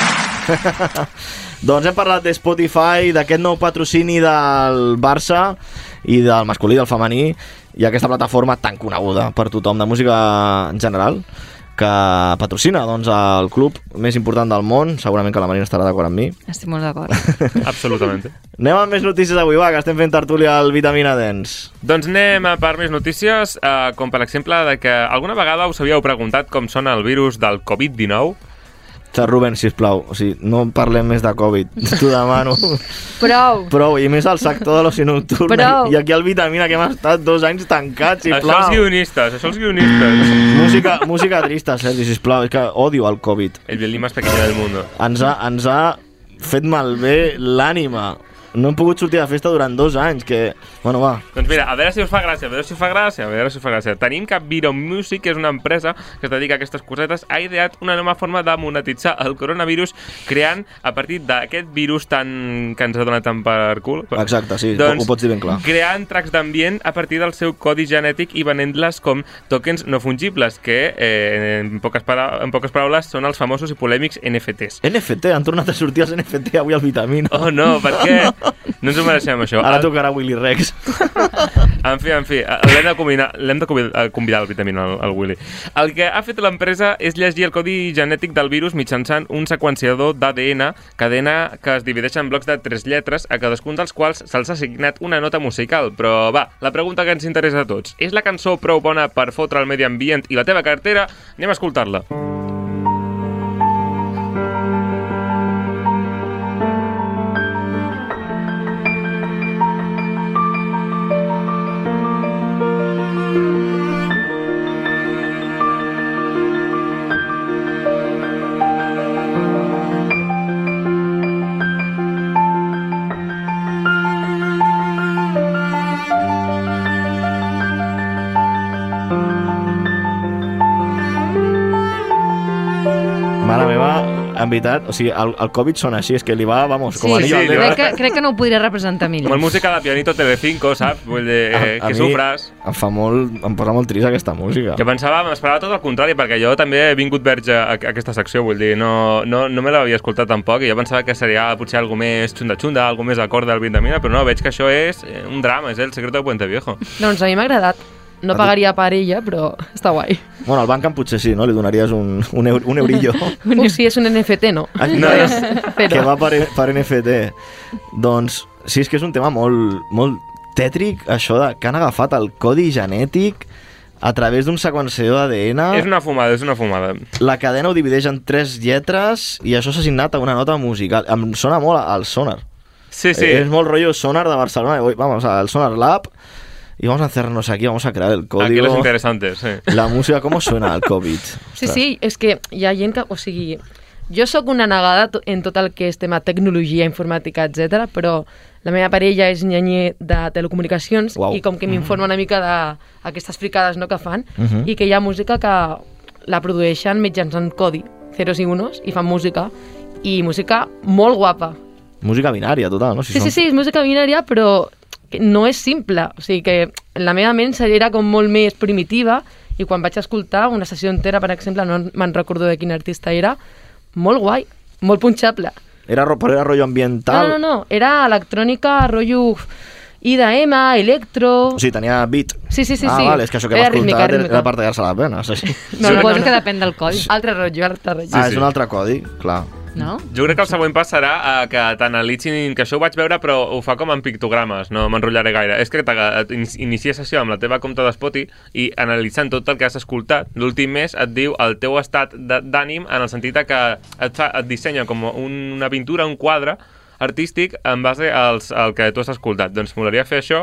Doncs hem parlat de Spotify, d'aquest nou patrocini del Barça i del masculí, del femení, i aquesta plataforma tan coneguda per tothom de música en general, que patrocina doncs, el club més important del món. Segurament que la Marina estarà d'acord amb mi. Estic molt d'acord. Absolutament. Anem amb més notícies avui, va, que estem fent tertúlia al Vitamina Dance. Doncs anem a per més notícies, eh, com per exemple de que alguna vegada us havíeu preguntat com sona el virus del covid dinou? Ostres, Rubén, sisplau, o sigui, no parlem més de Covid. T'ho demano. Prou. Prou, i més al sector de l'oci nocturn. Prou. I aquí al Vitamina, que hem estat dos anys tancats, sisplau. Això els guionistes, això els guionistes. Música, música trista, Sergi, sisplau. És que odio el Covid. El violín més pequeño del mundo. Ens ha, ens ha fet malbé l'ànima. No hem pogut sortir de festa durant dos anys, que... Bueno, va. Doncs mira, a veure si us fa gràcia, a veure si us fa gràcia, a veure si us fa gràcia. Tenim que Viro Music, que és una empresa que es dedica a aquestes cosetes, ha ideat una nova forma de monetitzar el coronavirus creant, a partir d'aquest virus tan que ens ha donat tant per cul... Exacte, sí, doncs, ho pots dir ben clar. Creant tracks d'ambient a partir del seu codi genètic i venent-les com tokens no fungibles, que, eh, en, poques para... en poques paraules, són els famosos i polèmics N F Ts. N F T, han tornat a sortir els N F T avui al Vitamina. Oh, no, per què? No ens ho mereixem, això. Ara tocarà Willy Rex. En fi, en fi, l'hem de convidar, l'hem de convidar al Vitamina, al, al Willy. El que ha fet l'empresa és llegir el codi genètic del virus mitjançant un seqüenciador d'A D N, cadena que es divideix en blocs de tres lletres, a cadascun dels quals se'ls ha assignat una nota musical. Però va, la pregunta que ens interessa a tots. És la cançó prou bona per fotre el medi ambient i la teva cartera? Anem a escoltar-la. Mare meva, en veritat, o sigui, el, el Covid sona així, és que li va, vamos, Sí, com a sí, anillo al dedo. crec que, crec que no ho podria representar millor. Amb música de pianito Telecinco, saps? Vull dir, eh, A- a que mi sufres. Em fa molt, em posa molt trist aquesta música. Jo pensava, m'esperava tot el contrari, perquè jo també he vingut verge a, a aquesta secció, vull dir, no, no, no me l'havia escoltat tampoc, i jo pensava que seria potser algo més xunda-xunda, algo més acorde al Vitamina, però no, veig que això és eh, un drama, és el secreto de Puente Viejo. Doncs a mi m'ha agradat. No pagaria per ella, però està guai. Bueno, al Bandcamp potser sí, no? Li donaries un, un, eur, un eurillo. Uf, sí, és un N F T, no? Ai, No és, Que però... va per, per N F T. Doncs sí, és que és un tema molt, molt tètric, això de que han agafat el codi genètic a través d'un seqüenciador d'A D N. És una fumada, és una fumada. La cadena ho divideix en tres lletres i això s'ha assignat a una nota musical. Em sona molt al Sonar. Sí, sí. Eh, és molt rotllo Sonar de Barcelona. Vamos al Sonar Lab y vamos a hacernos aquí, vamos a crear el código. Aquí los interesantes, sí. La música, ¿cómo suena el COVID? Sí, sí, és que hi ha gent que... O sigui, jo sóc una negada to- en tot el que és tema tecnologia, informàtica, etcètera, però la meva parella és nyanyer de telecomunicacions Uau. i com que m'informa una mica d'aquestes fricades, no, que fan, Mhm. i que hi ha música que la produeixen mitjançant codi, ceros i unos, i fan música, i música molt guapa. Música binària, total, no? Si Sí, són- sí, sí, és música binària, però que no és simple. O sigui que la meva ment era com molt més primitiva i quan vaig escoltar una sessió entera, per exemple, no me'n recordo de quin artista era, molt guai, molt punxable. Era, ro- però era rotllo ambiental. No, no, no, era electrònica, rotllo I D M, electro... O sigui, tenia beat. Sí, sí, sí. ah, sí. vale, és que això que Era hem escoltat rítmica, era, rítmica. era per tallar-se les venes. Així. No, no, Suposo no. que depèn del codi. Altre rotllo, altre rotllo. ah, és un altre codi, clar. No? Jo crec que el següent pas serà eh, que t'analitzin, que això ho vaig veure però ho fa com en pictogrames, no m'enrotllaré gaire. És que t'inicia sessió amb la teva compte d'Spoti i analitzant tot el que has escoltat, l'últim mes et diu el teu estat de- d'ànim en el sentit de que et, fa, et dissenya com un, una pintura, un quadre artístic en base als, al que tu has escoltat. Doncs m'agradaria fer això.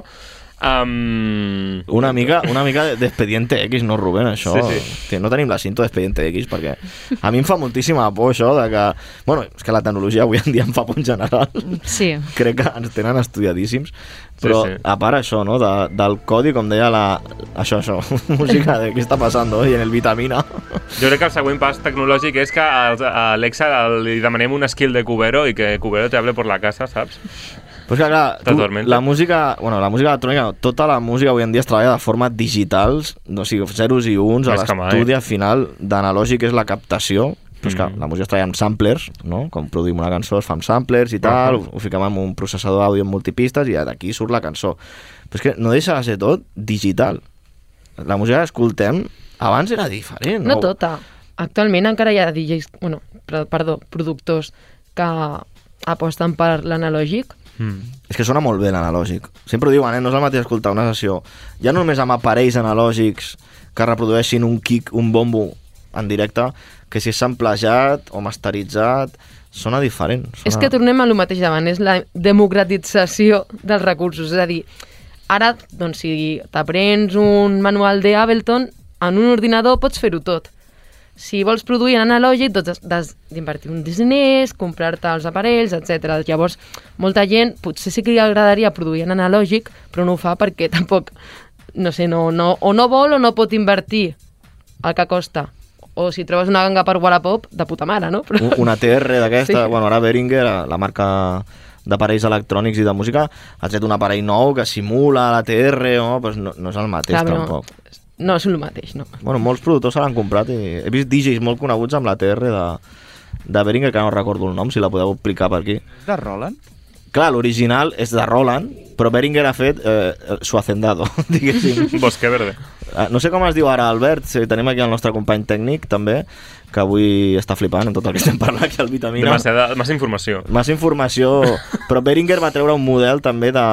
Um... Una mica, una mica d'Expediente X, no, Rubén, això? Sí, sí. Que no tenim la cinta d'Expediente X, perquè a mi em fa moltíssima por això de que... Bueno, és que la tecnologia avui en dia em fa por en general. Sí. Crec que ens tenen estudiadíssims, però Sí, sí. a part això, no, de, del codi, com deia la... Això, això, música de què està passant hoy en el Vitamina. Jo crec que el següent pas tecnològic és que als- a Alexa li demanem un skill de Cubero i que Cubero te hable por la casa, saps? Pues que, clar, tu, Totalment. la música, bueno, la música electrònica, no, tota la música avui en dia es treballa de forma digitals, no, o sigui, zeros i uns, a Més que mai. l'estudi al final d'analògic és la captació, però és que Mhm. la música es treballa amb samplers, no? Com produïm una cançó, es fa amb samplers i tal, Uh-huh. ho, ho fiquem en un processador d'àudio amb multipistes i d'aquí surt la cançó. Però és que no deixa de ser tot digital. La música que escoltem abans era diferent. No tota. Actualment encara hi ha D Js, bueno, per- perdó, productors que aposten per l'analògic. Mm. És que sona molt bé l'analògic. Sempre ho diuen, eh? No és el mateix escoltar una sessió ja no només amb aparells analògics que reprodueixin un kick, un bombo en directe que si és samplejat o masteritzat sona diferent. Sona... És que tornem a lo mateix davant, és la democratització dels recursos. És a dir, ara, doncs, si t'aprens un manual d'Ableton, en un ordinador pots fer-ho tot. Si vols produir en analògic, doncs has d'invertir uns diners, comprar-te els aparells, etcètera. Llavors, molta gent potser sí que li agradaria produir en analògic, però no ho fa perquè tampoc, no sé, no, no, o no vol o no pot invertir el que costa. O si trobes una ganga per Wallapop, de puta mare, no? Però... Una T R d'aquesta, Sí. bueno, ara Behringer, la marca d'aparells electrònics i de música, ha tret un aparell nou que simula la T R, no, pues no, no és el mateix Clar, no. tampoc. No és el mateix, no. Bueno, molts productors se l'han comprat i he vist D Js molt coneguts amb la T R de, de Behringer, que no recordo el nom, si la podeu explicar per aquí. De Roland? Clar, l'original és de Roland, però Behringer ha fet eh, su hacendado, diguéssim. Bosque verde. No sé com es diu ara, Albert, si tenim aquí el nostre company tècnic, també, que avui està flipant en tot el que estem parlant aquí al Vitamina. Demasiada, massa informació. Massa informació, però Behringer va treure un model també de,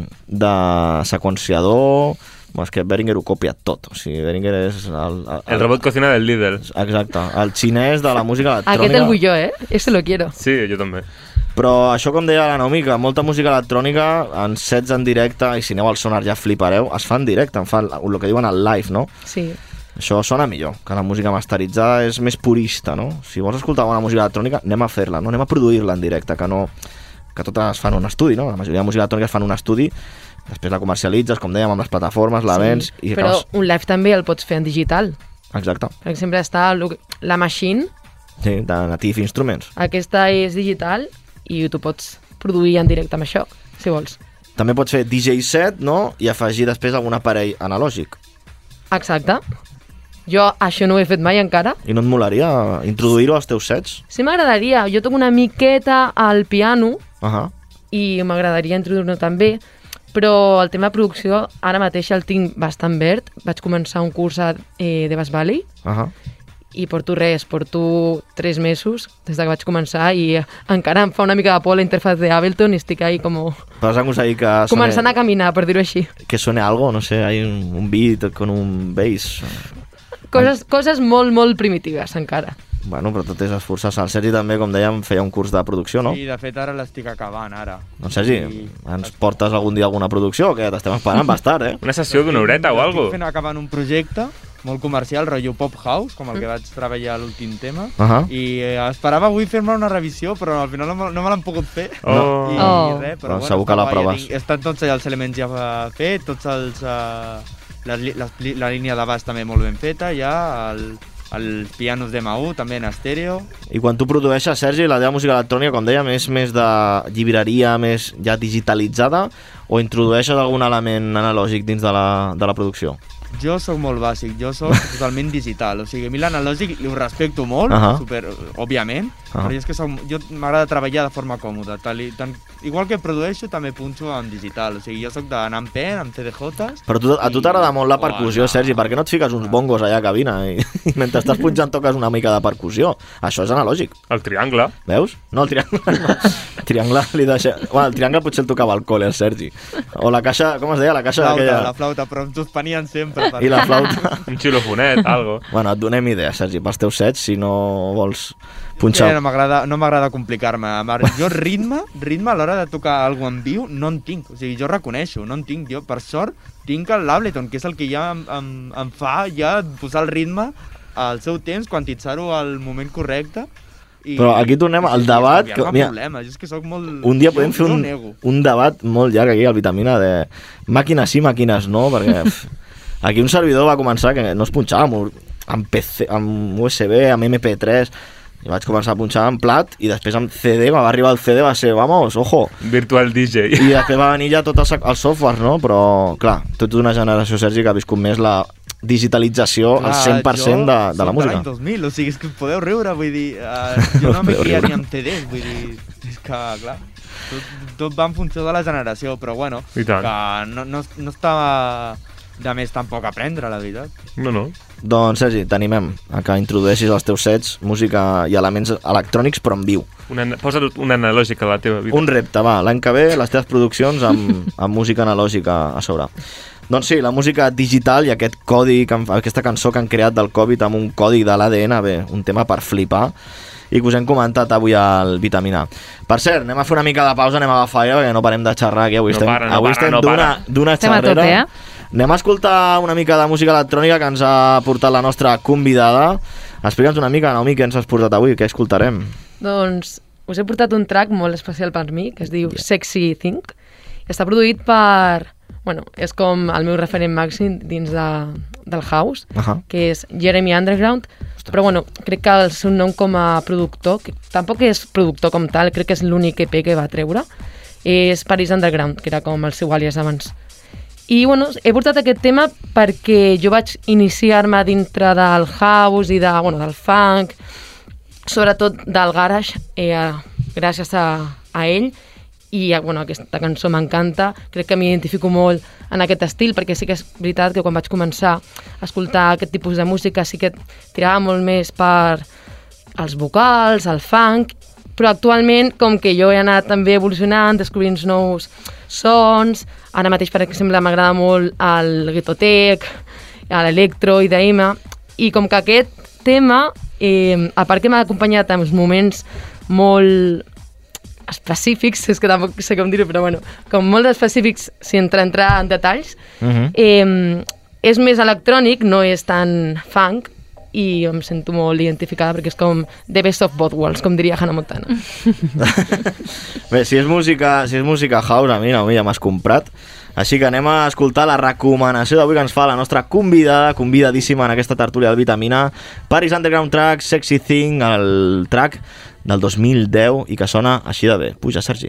de seqüenciador. Bueno, és que Behringer ho copia tot, o sigui, Behringer és... El, el, El robot cocina del Lidl. Exacte, el xinès de la música electrònica. Aquest el vull jo, eh? Ese lo quiero. Sí, jo també. Però això, com deia la Naomi, que molta música electrònica en sets en directe, i si aneu al Sonar ja flipareu, es fa en directe, en fa el, el que diuen el live, no? Sí. Això sona millor, que la música masteritzada és més purista, no? Si vols escoltar bona música electrònica, anem a fer-la, no? Anem a produir-la en directe, que no... que totes es fan en un estudi, no? La majoria de música electrònica es fan en un estudi, després la comercialitzes, com dèiem, amb les plataformes, la vens... Sí, i però acabes... un live també el pots fer en digital. Exacte. Per exemple, està lo- la Machine, Sí, de Native Instruments. aquesta és digital i tu pots produir en directe amb això, si vols. També pots fer D J set, no? I afegir després algun aparell analògic. Exacte. Jo això no ho he fet mai encara. I no et molaria introduir-ho als teus sets? Sí m'agradaria. Jo toco una miqueta al piano Uh -huh. i m'agradaria introduir-ho també, però el tema de producció ara mateix el tinc bastant verd. Vaig començar un curs a eh, Devas Valley Uh -huh. i porto res, porto tres mesos des de que vaig començar i encara em fa una mica de por la interfaz de Ableton i estic ahí com... Però has aconseguit que sone, començant a caminar, per dir-ho així. que sone algo, no sé, hay un, un beat con un bass. Coses, coses molt, molt primitives encara. Bueno, però tot és esforçar-se. El Sergi també, com dèiem, feia un curs de producció, no? Sí, de fet ara l'estic acabant, ara. Doncs Sergi, I... ens portes algun dia alguna producció? Que t'estem esperant bastant, eh? Una sessió d'una horeta o alguna Estic fent acabant un projecte molt comercial, rotllo pop house, com el que vaig treballar a l'últim tema, Uh -huh. i eh, esperava avui fer-me una revisió, però al final no, me- no me l'han pogut fer. Oh. I, Oh. res, però Doncs segur que la està guai, proves. ja tinc- Estan tots allà els elements ja fets, tots els... Uh, les, li- les, li- la línia de baix també molt ben feta, ja, el, els pianos de M U també en estèreo. I quan tu produeixes, Sergi, la teva música electrònica, com dèiem, és més de llibreria, més ja digitalitzada, o introdueixes algun element analògic dins de la, de la producció? Jo sóc molt bàsic, jo sóc totalment digital, o sigui, a mi l'analògic ho respecto molt, Ahà. super, òbviament, Ahà. però jo és que soc, jo m'agrada treballar de forma còmoda, tal, i, tant, igual que produeixo també punxo en digital, o sigui, jo sóc d'anar amb pen, amb C D Js... Però tu, a tu t'agrada molt la percussió, Sergi, per què no et fiques uns bongos allà a cabina i, i mentre estàs punxant toques una mica de percussió? Això és analògic. El triangle. Veus? No, el triangle no. El triangle li deixa... Bueno, el triangle potser el tocava al col·le, el Sergi. O la caixa, com es deia? La caixa Flauta, aquella... la flauta, però em suspenien sempre. Per... I la flauta. Un xilofonet, algo. Bueno, et donem idees, Sergi, pels teus sets, si no vols punxar... Eh, no m'agrada no m'agrada complicar-me. A veure, Jo ritme, ritme a l'hora de tocar alguna en viu no en tinc. O sigui, jo reconeixo, no en tinc. Jo, per sort, tinc l'Ableton, que és el que ja em, em, em fa ja posar el ritme al seu temps, quantitzar-ho al moment correcte. I, Però aquí tornem al i debat... estalviar-me Que, mira, problemes. Jo és que soc molt... un dia jo, podem fer jo un, nego. un debat molt llarg aquí al Vitamina de màquines sí, màquines no, perquè pf, aquí un servidor va començar que no es punxava amb, amb, P C, amb U S B, amb M P tres, i vaig començar a punxar en plat i després amb C D, va arribar el C D, va ser, vamos, ojo. Virtual D J. I després va venir ja tot el, el software, no? Però, clar, tot una generació, Sergi, que ha viscut més la digitalització al cent per cent de, de la soc música. l'any dos mil, o sigui, és que us podeu riure, vull dir, uh, jo no m'he Podeu criat riure. ni amb C Ds, vull dir, és que, clar, tot, tot va en funció de la generació, però bueno, I tant. que no, no, no està de més tampoc aprendre, la veritat. No, no. Doncs, Sergi, t'animem a que introdueixis als teus sets música i elements electrònics, però en viu. Una, posa't un analògic a la teva vida. Un repte, va, l'any que ve les teves produccions amb, amb música analògica a sobre. Doncs sí, la música digital i aquest codi, aquesta cançó que han creat del Covid amb un codi de l'A D N, bé, un tema per flipar, i que us hem comentat avui al Vitamina. Per cert, anem a fer una mica de pausa, anem a agafar aire, perquè no parem de xerrar aquí. Avui no estem, para, no avui para, estem no d'una d'una Estem a xerrera. tope, eh? Anem a escoltar una mica de música electrònica que ens ha portat la nostra convidada. Explica'ns una mica, Naomi, què ens has portat avui, què escoltarem? Doncs us he portat un track molt especial per mi, que es diu yeah. Sexy Thing. Està produït per... Bueno, és com el meu referent màxim dins de, del house, uh-huh. que és Jeremy Underground, Ostres. Però bueno, crec que el seu nom com a productor, que tampoc és productor com tal, crec que és l'únic E P que va treure, és Paris Underground, que era com el seu àlies abans. I bueno, he portat aquest tema perquè jo vaig iniciar-me dintre del house i de, bueno, del funk, sobretot del garage, eh, gràcies a, a ell, i bueno, aquesta cançó m'encanta, crec que m'identifico molt en aquest estil, perquè sí que és veritat que quan vaig començar a escoltar aquest tipus de música sí que tirava molt més per els vocals, el funk, però actualment, com que jo he anat també evolucionant, descobrint nous sons, ara mateix, per exemple, m'agrada molt el guetotec, l'electro i d'E M, i com que aquest tema, eh, a part que m'ha acompanyat en uns moments molt específics, és que tampoc sé com dir-ho, però bueno, com molt específics, si entra entrar en detalls, uh-huh. eh, és més electrònic, no és tan funk, i em sento molt identificada perquè és com the best of both worlds, com diria Hannah Montana. Bé, si és música, si és música house, a mi, no, a mi ja m'has comprat. Així que anem a escoltar la recomanació d'avui que ens fa la nostra convidada, convidadíssima en aquesta tertúlia del Vitamina, Paris Underground Track, Sexy Thing, el track del dos mil deu i que sona així de bé. Puja, Sergi.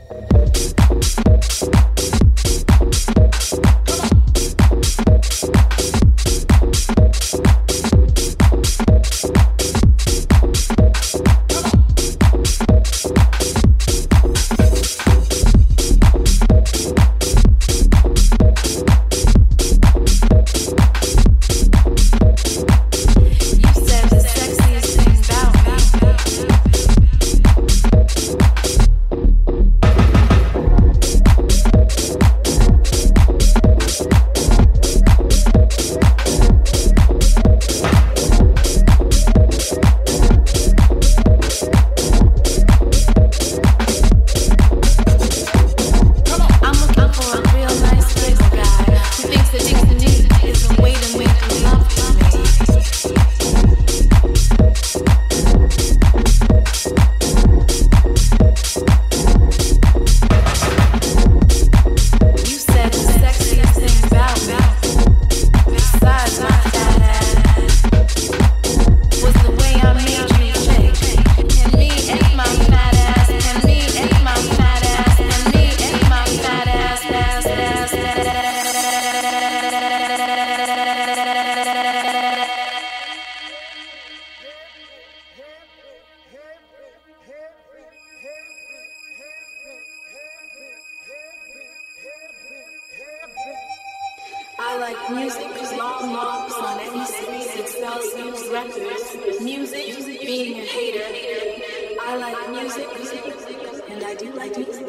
I like music, long walks on any street that sells used records. Music, being a hater. I like music, and I do like music.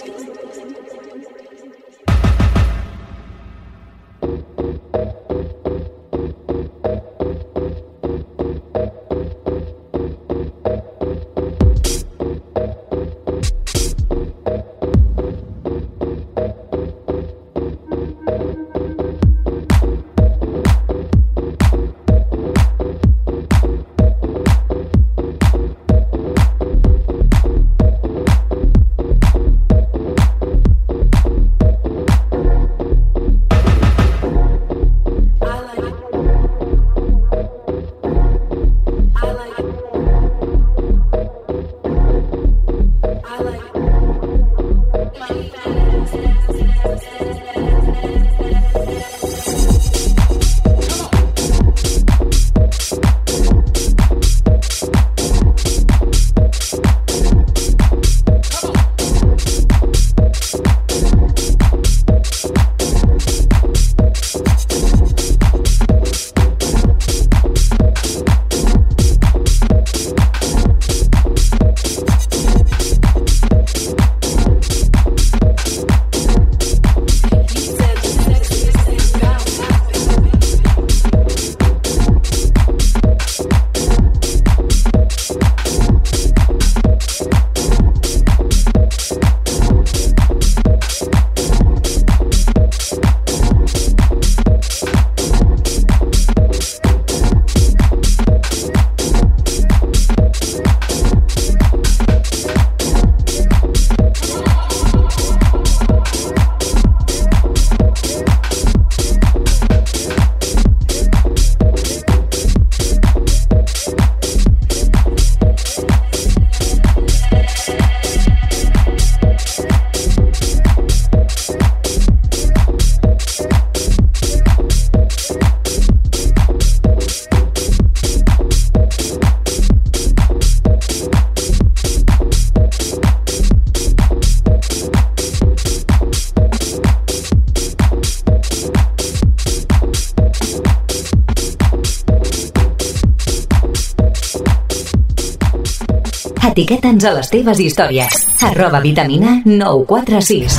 Etiqueta'ns a les teves històries. Arroba vitamina nou quatre sis.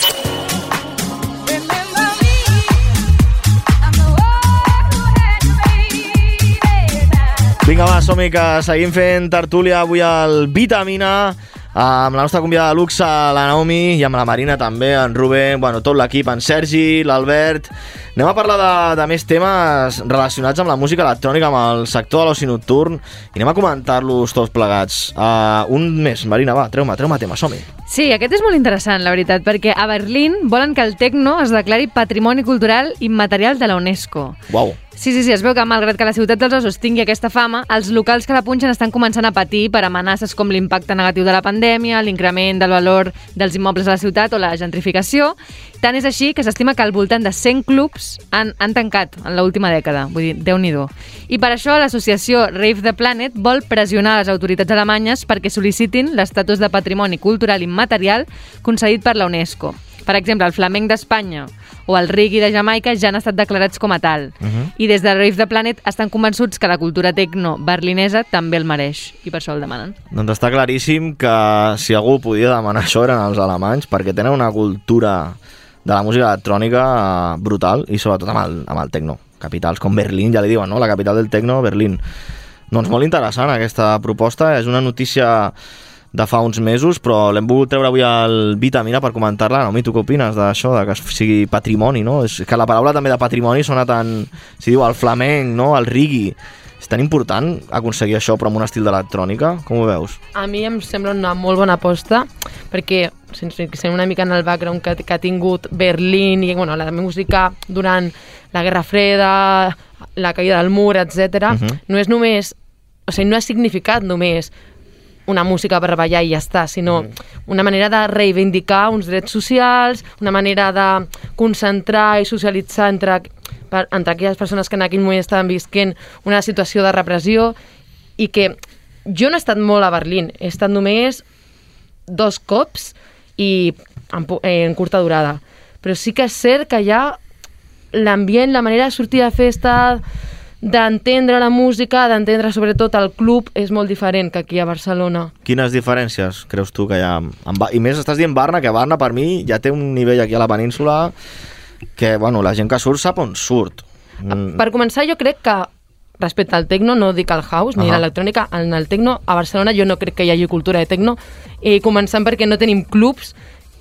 Vinga, va, som-hi, que seguim fent tertúlia avui al Vitamina, amb la nostra convidada de luxe, la Naomi, i amb la Marina també, en Rubén, bueno, tot l'equip, en Sergi, l'Albert. Anem a parlar de, de més temes relacionats amb la música electrònica, amb el sector de l'oci nocturn, i anem a comentar-los tots plegats. Uh, un més, Marina, va, treu-me, treu-me tema, som-hi. Sí, aquest és molt interessant, la veritat, perquè a Berlín volen que el techno es declari Patrimoni Cultural Immaterial de la UNESCO. Uau. Sí, sí, sí, es veu que malgrat que la ciutat dels ossos tingui aquesta fama, els locals que la punxen estan començant a patir per amenaces com l'impacte negatiu de la pandèmia, l'increment del valor dels immobles a la ciutat o la gentrificació. Tant és així que s'estima que al voltant de cent clubs han, han tancat en l'última dècada, vull dir, Déu-n'hi-do. I per això l'associació Rave the Planet vol pressionar les autoritats alemanyes perquè sol·licitin l'estatus de Patrimoni Cultural Immaterial concedit per la UNESCO. Per exemple, el flamenc d'Espanya o el reggae de Jamaica ja han estat declarats com a tal. Uh-huh. I des de Rave the Planet estan convençuts que la cultura tecno berlinesa també el mereix, i per això el demanen. Doncs està claríssim que si algú podia demanar això eren els alemanys, perquè tenen una cultura de la música electrònica brutal, i sobretot amb el, amb el tecno. Capitals com Berlín, ja li diuen, no? La capital del tecno, Berlín. Doncs molt interessant aquesta proposta, és una notícia de fa uns mesos, però l'hem volgut treure avui al Vitamina per comentar-la. Naomi, tu què opines d'això, de que sigui patrimoni, no? És que la paraula també de patrimoni sona tan... Si diu el flamenc, no? El reggae. És tan important aconseguir això però amb un estil d'electrònica? Com ho veus? A mi em sembla una molt bona aposta, perquè sense ser una mica en el background que, que ha tingut Berlín i bueno, la música durant la Guerra Freda, la caïda del mur, etcètera, uh-huh. no és només... O sigui, no ha significat només una música per ballar i ja està, sinó una manera de reivindicar uns drets socials, una manera de concentrar i socialitzar entre, per, entre aquelles persones que en aquell moment estaven visquent una situació de repressió, i que jo no he estat molt a Berlín, he estat només dos cops i en, en curta durada, però sí que és cert que ja l'ambient, la manera de sortir de festa, d'entendre la música, d'entendre sobretot el club, és molt diferent que aquí a Barcelona. Quines diferències creus tu que hi ha? I més estàs dient Barna, que Barna per mi ja té un nivell aquí a la península que, bueno, la gent que surt sap on surt. Mm. Per començar, jo crec que respecte al tecno, no dic al house ni uh-huh. l'electrònica, en el tecno a Barcelona jo no crec que hi hagi cultura de tecno, i començant perquè no tenim clubs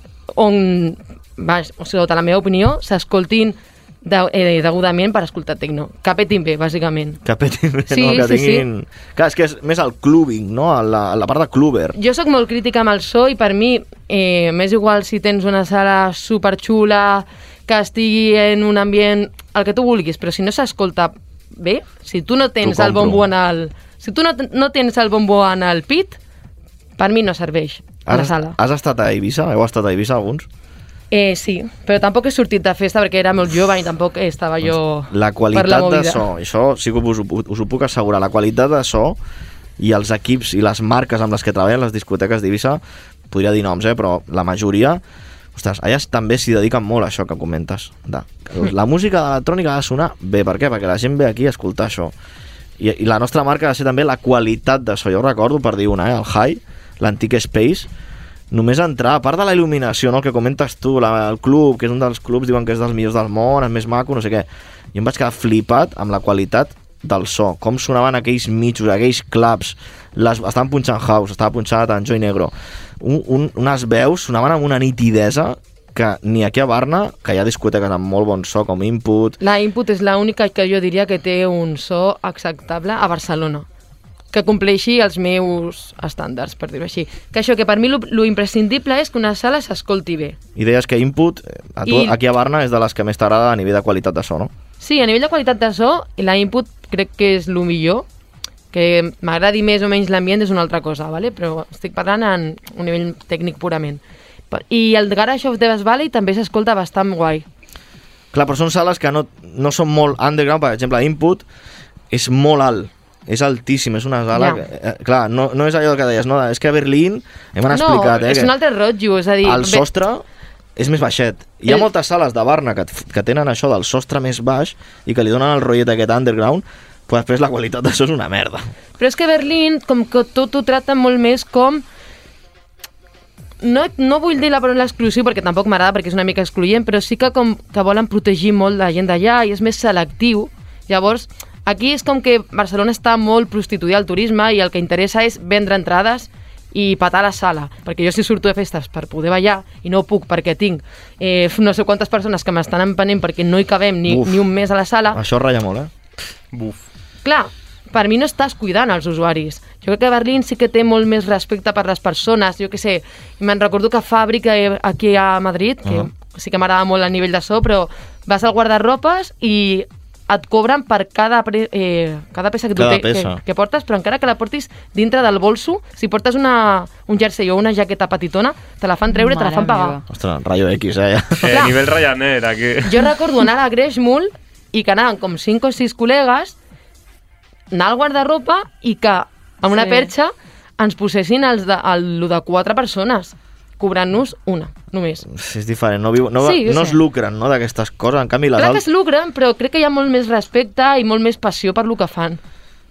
on, va, o sigui, tota la meva opinió, s'escoltin de, eh, degudament per escoltar tecno. Que petin bé, bàsicament. Que petin bé, sí, no? Que sí, tinguin... Sí. Clar, és que és més el clubbing, no? La, la part de clubber. Jo sóc molt crítica amb el so i per mi eh, m'és igual si tens una sala superxula, que estigui en un ambient, el que tu vulguis, però si no s'escolta bé, si tu no tens el bombo en el... Si tu no, no tens el bombo en el pit, per mi no serveix a la sala. Has estat a Eivissa? Heu estat a Eivissa alguns? Eh, sí, però tampoc he sortit de festa perquè era molt jove i tampoc estava jo la qualitat per la movida. De so, això sí que us, us ho puc assegurar, la qualitat de so i els equips i les marques amb les que treballen les discoteques d'Eivissa, podria dir noms, eh, però la majoria, ostres, allà també s'hi dediquen molt a això que comentes. De, que la música electrònica ha de sonar bé, per què? Perquè la gent ve aquí a escoltar això. I, i la nostra marca ha de ser també la qualitat de so. Jo recordo, per dir una, eh, el High, l'antic Space, només entrar, a part de la il·luminació, no, que comentes tu, la, el club, que és un dels clubs, diuen que és dels millors del món, el més maco, no sé què. Jo em vaig quedar flipat amb la qualitat del so, com sonaven aquells mitjos, aquells claps, les, estaven punxant house, estava punxat en Joy Negro, un, un, unes veus sonaven amb una nitidesa que ni aquí a Barna, que hi ha discoteques amb molt bon so, com Input... La Input és l'única que jo diria que té un so acceptable a Barcelona, que compleixi els meus estàndards, per dir-ho així. Que això, que per mi lo, lo imprescindible és que una sala s'escolti bé. I deies que Input, a tu, I... aquí a Barna, és de les que més t'agrada a nivell de qualitat de so, no? Sí, a nivell de qualitat de so, la Input crec que és el millor, que m'agradi més o menys l'ambient és una altra cosa, ¿vale? Però estic parlant en un nivell tècnic purament. I el Garage of Death Valley també s'escolta bastant guai. Clar, però són sales que no, no són molt underground, per exemple, Input és molt alt, és altíssim, és una sala... Ja. Que, eh, clar, no, no és allò que deies, no? És que a Berlín, hem no, explicat... No, eh, és un altre rotllo, és a dir... El sostre és més baixet. Hi ha moltes sales de Barna que, que tenen això del sostre més baix i que li donen el rotllet aquest underground, Però després la qualitat d'això és una merda. Però és que Berlín, com que tot ho tracta molt més com... No, no vull dir la paraula exclusiu perquè tampoc m'agrada perquè és una mica excloent, però sí que com que volen protegir molt la gent d'allà i és més selectiu. Llavors, aquí és com que Barcelona està molt prostituïda al turisme i el que interessa és vendre entrades i patar la sala, perquè jo si surto de festes per poder ballar i no puc perquè tinc eh, no sé quantes persones que m'estan empenent perquè no hi cabem ni, ni un mes a la sala. Això ratlla molt, eh? Buf. Clar, per mi no estàs cuidant els usuaris. Jo crec que Berlín sí que té molt més respecte per les persones. Jo què sé, me'n recordo que Fàbrica aquí a Madrid, que uh-huh. sí que m'agrada molt a nivell de so, però vas al guardarropes i et cobren per cada, pre, eh, cada peça, que, tu cada te, peça. Que, que portes, però encara que la portis dintre del bolso, si portes una, un jersei o una jaqueta petitona, te la fan treure i te la fan pagar. Ostres, rayo X, eh? eh nivell Ryanair, aquí. Jo recordo anar a Greshmul i que anaven com cinc o sis col·legues, anar al guardarropa i que amb una Sí. perxa ens posessin els de, el, el de quatre persones, cobrant-nos una, només. És diferent, no, viu, no, Sí, no ho es sé. lucren, no, d'aquestes coses. En canvi, les Clar que altres... es lucren, però crec que hi ha molt més respecte i molt més passió per lo que fan.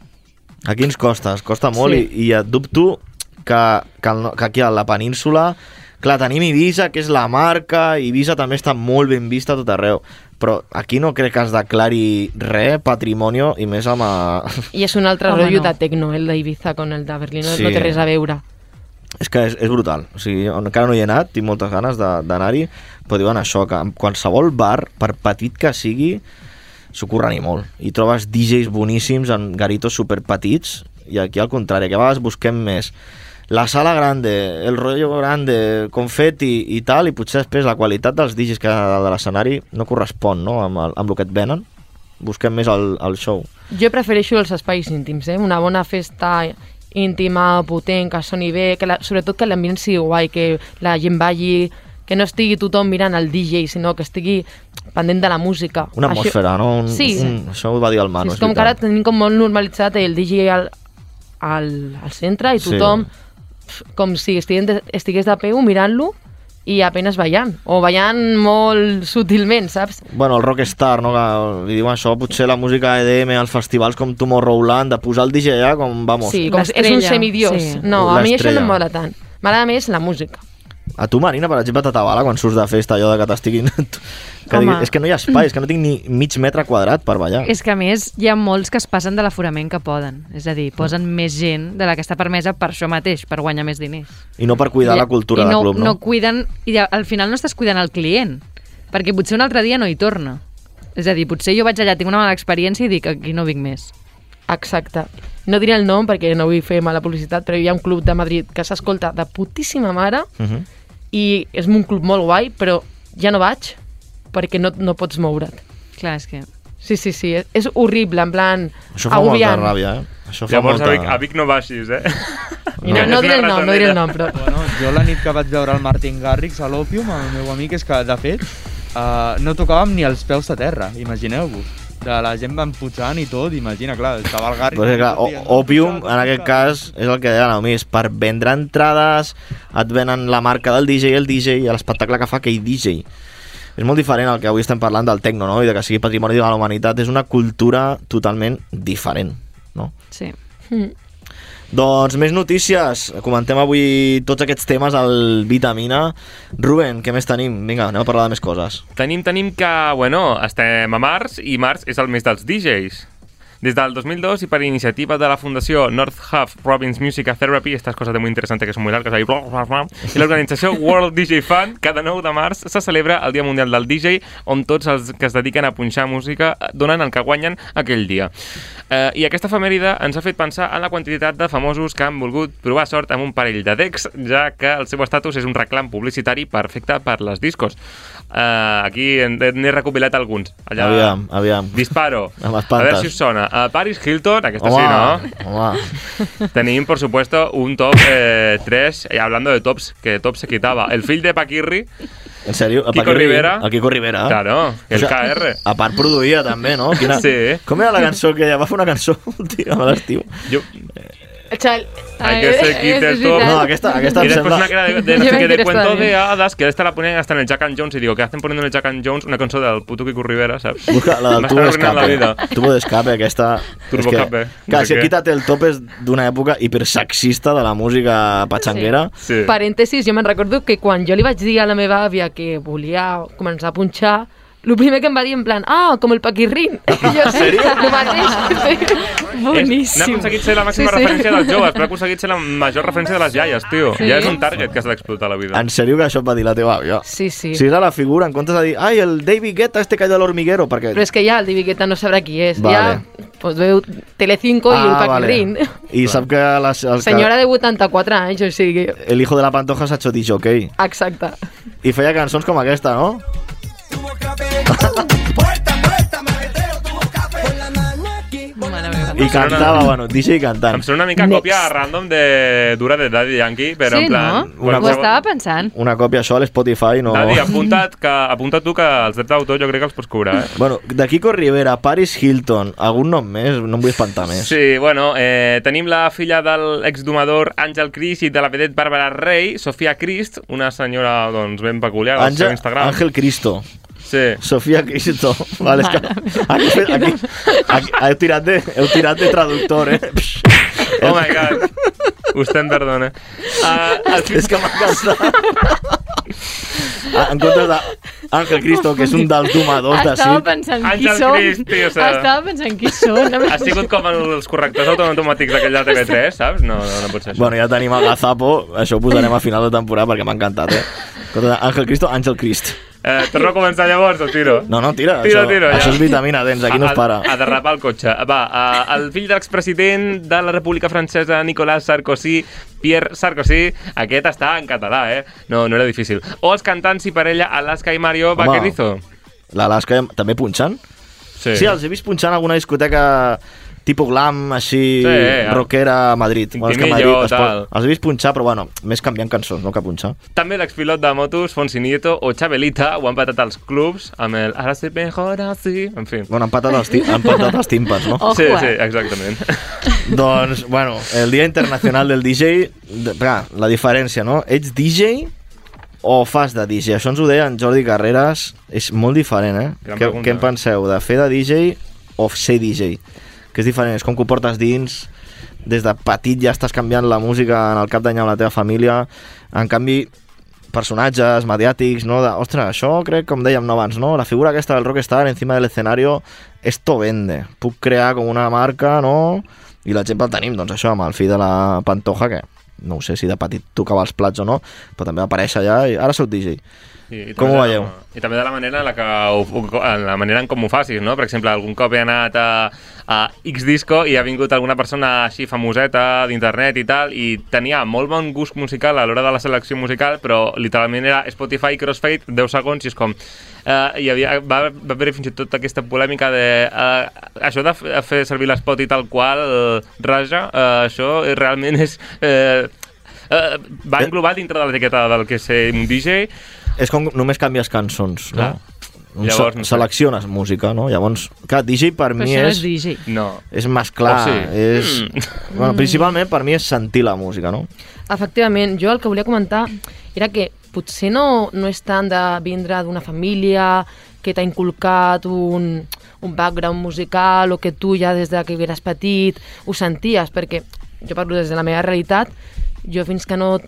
Aquí ens costa, es costa molt Sí. i, i et dubto que, que, el, que aquí a la península, clar, tenim Ibiza, que és la marca, Ibiza també està molt ben vista a tot arreu, però aquí no crec que es declari res, patrimoni, i més amb... A... I és un altre Home, rotllo no. de tecno, el d'Ibiza con el de Berlín, no, Sí. no té res a veure. És que és, és brutal, o sigui, encara no hi he anat, tinc moltes ganes de- d'anar-hi, però diuen això, que en qualsevol bar, per petit que sigui, s'ho curren i molt. I trobes D Js boníssims en garitos superpetits, i aquí al contrari, que a vegades busquem més la sala grande, el rollo grande, confeti i tal, i potser després la qualitat dels D Js que de l'escenari no correspon, no?, amb, el, amb el que et venen. Busquem més el, el show. Jo prefereixo els espais íntims, eh? Una bona festa íntima, potent, que soni bé, que la, sobretot que l'ambient sigui guai, que la gent balli, que no estigui tothom mirant el D J, sinó que estigui pendent de la música. Una atmosfera, això... no? Un, Sí. un, això ho va dir el Manu. Sí, és com que ara tenim com molt normalitzat el D J al, al, al centre i tothom sí. com si estigués, estigués de peu mirant-lo i apenas ballant, o ballant molt sutilment, saps? Bueno, el rockstar, no? Que li diuen això, potser la música E D M als festivals com Tomorrowland, de posar el D J allà com, vamos... Sí, com és un semidiós. Sí. No, a mi això no em mola tant. M'agrada més la música. A tu, Marina, per exemple, t'atabala quan surts de festa allò de que t'estiguin... Que digui, és que no hi ha espai, és que no tinc ni mig metre quadrat per ballar. És que a més hi ha molts que es passen de l'aforament que poden. És a dir, posen més gent de la que està permesa per això mateix, per guanyar més diners. I no per cuidar I, la cultura i no, del club, no? no cuiden, i al final no estàs cuidant el client, perquè potser un altre dia no hi torna. És a dir, potser jo vaig allà, tinc una mala experiència i dic, aquí no vinc més. Exacte. No diré el nom perquè no vull fer mala publicitat, però hi ha un club de Madrid que s'escolta de putíssima mare Uh -huh. i és un club molt guai, però ja no vaig perquè no, no pots moure't. Clar, és que... Sí, sí, sí, és, és horrible, en plan... Això fa agobiant. molta ràbia, eh? Això fa Llavors, molta... a Vic, a Vic no baixis, eh? I no, no diré el nom, no diré el nom, però... Bueno, jo la nit que vaig veure el Martin Garrix a l'Opium, el meu amic, és que, de fet, uh, no tocàvem ni els peus a terra, imagineu-vos. De la gent van pujant i tot, imagina, clar, estava el Garrix... Però és clar, o- Opium, en aquest cas, és el que deia Naomi, és per vendre entrades, et venen la marca del D J, el D J, i l'espectacle que fa aquell D J. És molt diferent al que avui estem parlant del tecno, no? I de que sigui patrimoni de la humanitat. És una cultura totalment diferent, no? Sí. Mm. Doncs més notícies. Comentem avui tots aquests temes al Vitamina. Rubén, què més tenim? Vinga, anem a parlar de més coses. Tenim, tenim que, bueno, estem a març i març és el mes dels D Js. Des del dos mil dos y per iniciativa de la Fundació North Hub Province Music Therapy, estas cosas de muy interesante que son muy largas, ahí, bla, bla, bla, i l'organització World D J Fund, cada nou de març se celebra el Dia Mundial del D J, on tots els que es dediquen a punxar música donen el que guanyen aquell dia. Eh, I aquesta efemèride ens ha fet pensar en la quantitat de famosos que han volgut provar sort amb un parell de decks, ja que el seu estatus és un reclam publicitari perfecte per les discos. Uh, aquí n'he recopilat alguns. Allà, Aviam, aviam. Disparo. Amb A espantes. ver si us sona. Uh, Paris Hilton, aquesta Home, sí, ¿no? home. Tenim, por supuesto, un top eh, tres, y hablando de tops, que top se quitaba. El fill de Paquirri. En sèrio? El Kiko Paquirri- Rivera. El Kiko Rivera. Claro, el O sigui, K R. A part produïa també, no? Quina... Sí. Com era la cançó que ella va fer una cançó, tio, a l'estiu? Jo... Hay que se quite el top. No, aquesta, aquesta y em después sembla... una que era de, de, no sé qué, de cuento de hadas, que esta la ponían hasta en el Jack and Jones y digo, ¿qué hacen poniendo en el Jack and Jones una cançó del puto Kiko Rivera, saps? Busca la del M'està tubo arruïnant la vida. d'escape. Tubo d'escape, aquesta... Turbo és que, Cape. Clar, si Perquè- aquí té el top és d'una època hipersexista de la música patxanguera. Sí. Parèntesis, jo me'n recordo que quan jo li vaig dir a la meva àvia que volia començar a punxar, el primer que em va dir en plan, ah, com el Paquirrin. I jo, sí, el mateix. Sí. Boníssim. N'ha aconseguit ser la màxima Sí, sí. referència dels joves, però ha aconseguit ser la major referència de les iaies, tio. Sí. Ja és un target que has d'explotar a la vida. En sèrio que això et va dir la teva àvia? Sí, sí. Si era la figura, en comptes de dir, ai, el David Guetta este que ha ido al hormiguero, perquè... Però és que ja el David Guetta no sabrà qui és. Vale. Ja pues, veu Telecinco i el Paquirrin. Vale. I sap que... Les, el, Senyora de vuitanta-quatre anys, o sigui... que el hijo de la Pantoja s'ha hecho disjockey. Exacte. I feia cançons com aquesta, no? I cantava, bueno, D J cantant. Em sona una mica còpia random de Dura de Daddy Yankee, però Sí, en plan... no? Ho estava pensant. Una còpia això a l'Spotify, no... Daddy, apunta't, que, apunta tu que els drets d'autor jo crec que els pots cobrar, eh? Bueno, de Kiko Rivera, Paris Hilton, algun nom més? No em vull espantar més. Sí, bueno, eh, tenim la filla del exdomador Àngel Crist i de la vedet Bàrbara Rey, Sofia Crist, una senyora, doncs, ben peculiar al seu Àngel, Instagram. Ángel Cristo. Sí. Sofia Cristo. Vale, és que aquí, aquí, aquí, heu, tirat de, heu tirat de traductor, eh? Oh my god. Usted em perdona. Uh, és que m'ha encantat. Ah, en comptes d'Àngel Cristo, que és un dels domadors de Estava circ. pensant qui Àngel són. Crist, tio, o sea- Estava pensant qui són. Ha sigut com els correctors automàtics d'aquell de T V tres, saps? No, no, no pot ser això. Bueno, ja tenim el Gazapo, això ho posarem a final de temporada perquè m'ha encantat, eh? En comptes d'Àngel Cristo, Àngel Crist. Eh, torno a començar llavors o tiro? No, no, tira. Tiro, això, tiro, ja. això és vitamina dents, aquí no es para. A, a derrapar el cotxe. Va, a, el fill de l'expresident de la República Francesa, Nicolas Sarkozy, Pierre Sarkozy, aquest està en català, eh? No, no era difícil. O els cantants i parella Alaska i Mario Home, Vaquerizo. L'Alaska també punxant? Sí. Sí, els he vist punxant a alguna discoteca tipus glam, així, Sí, rockera a Madrid. Bueno, és que a Intimillo, Madrid es pot- tal. els he vist punxar, però bueno, més canviant cançons, no que punxar. També l'expilot de motos, Fonsi Nieto o Chabelita ho han patat als clubs amb el Ara soy mejor así, en fi. Bueno, han patat els, ti- han patat els timpans, no? Sí, sí, exactament. Doncs, bueno, el Dia Internacional del D J, de, clar, la diferència, no? Ets D J o fas de D J? Això ens ho deia en Jordi Carreras, és molt diferent, eh? Gran Què, pregunta. què en penseu, de fer de D J o ser D J? Que és diferent, és com que ho portes dins, des de petit ja estàs canviant la música en el cap d'any amb la teva família, en canvi personatges mediàtics, no? De, ostres, això crec, com dèiem no abans, no? La figura aquesta del rockstar encima del escenario, esto vende. Puc crear com una marca, no? I l'exemple el tenim, doncs això, amb el fill de la Pantoja, que no ho sé si de petit tocava els plats o no, però també va aparèixer allà i ara soc D J. I, i Com també ho de- veieu? I també de la manera en la que ho, ho- en la manera en com ho facis, no? Per exemple, algun cop he anat a, a X Disco i ha vingut alguna persona així famoseta d'internet i tal, i tenia molt bon gust musical a l'hora de la selecció musical, però literalment era Spotify Crossfade, deu segons, i és com... Uh, hi havia, va, va haver fins i tot aquesta polèmica de uh, això de f- fer servir l'espot i tal qual, uh, raja, uh, això realment és... Uh, uh, va englobar dintre de l'etiqueta del que és ser un D J. És com només canvies cançons, no? Clar. Un Llavors, se no sé. selecciones música, no? Llavors, clar, D J per Però mi això no és... és D J. No. És mesclar, O sí. és... Mm. Bueno, principalment per mi és sentir la música, no? Efectivament, jo el que volia comentar era que potser no, no és tant de vindre d'una família que t'ha inculcat un, un background musical o que tu ja des de que eres petit ho senties, perquè jo parlo des de la meva realitat, jo fins que no,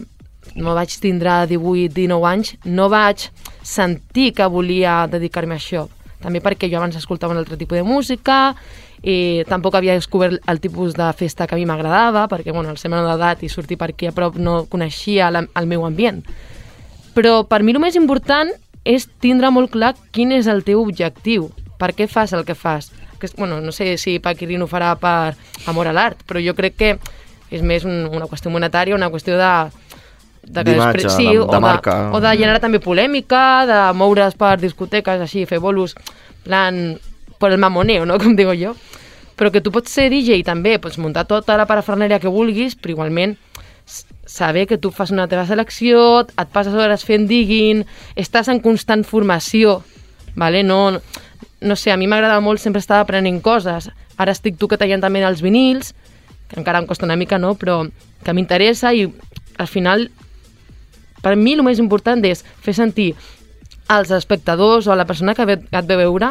no vaig tindre divuit dinou anys, no vaig sentir que volia dedicar-me a això. També perquè jo abans escoltava un altre tipus de música, i tampoc havia descobert el tipus de festa que a mi m'agradava, perquè bueno, al ser menor d'edat i sortir per aquí a prop no coneixia la, el meu ambient. Però per mi el més important és tindre molt clar quin és el teu objectiu, per què fas el que fas. Que, és- bueno, no sé si Paquirrin ho farà per amor a l'art, però jo crec que és més un, una qüestió monetària, una qüestió de... de que D'imatge, després- sí, de- o de marca. O de generar també polèmica, de moure's per discoteques, així, fer bolos, plan, per el mamoneo, no?, com digo jo. Però que tu pots ser D J també, pots muntar tota la parafernàlia que vulguis, però igualment s- saber que tu fas una teva selecció, et passes hores fent digging, estàs en constant formació, vale? no, no sé, a mi m'agrada molt sempre estar aprenent coses. Ara estic toquetellant també els vinils, que encara em costa una mica, no? Però que m'interessa i al final, per mi el més important és fer sentir als espectadors o a la persona que et ve veure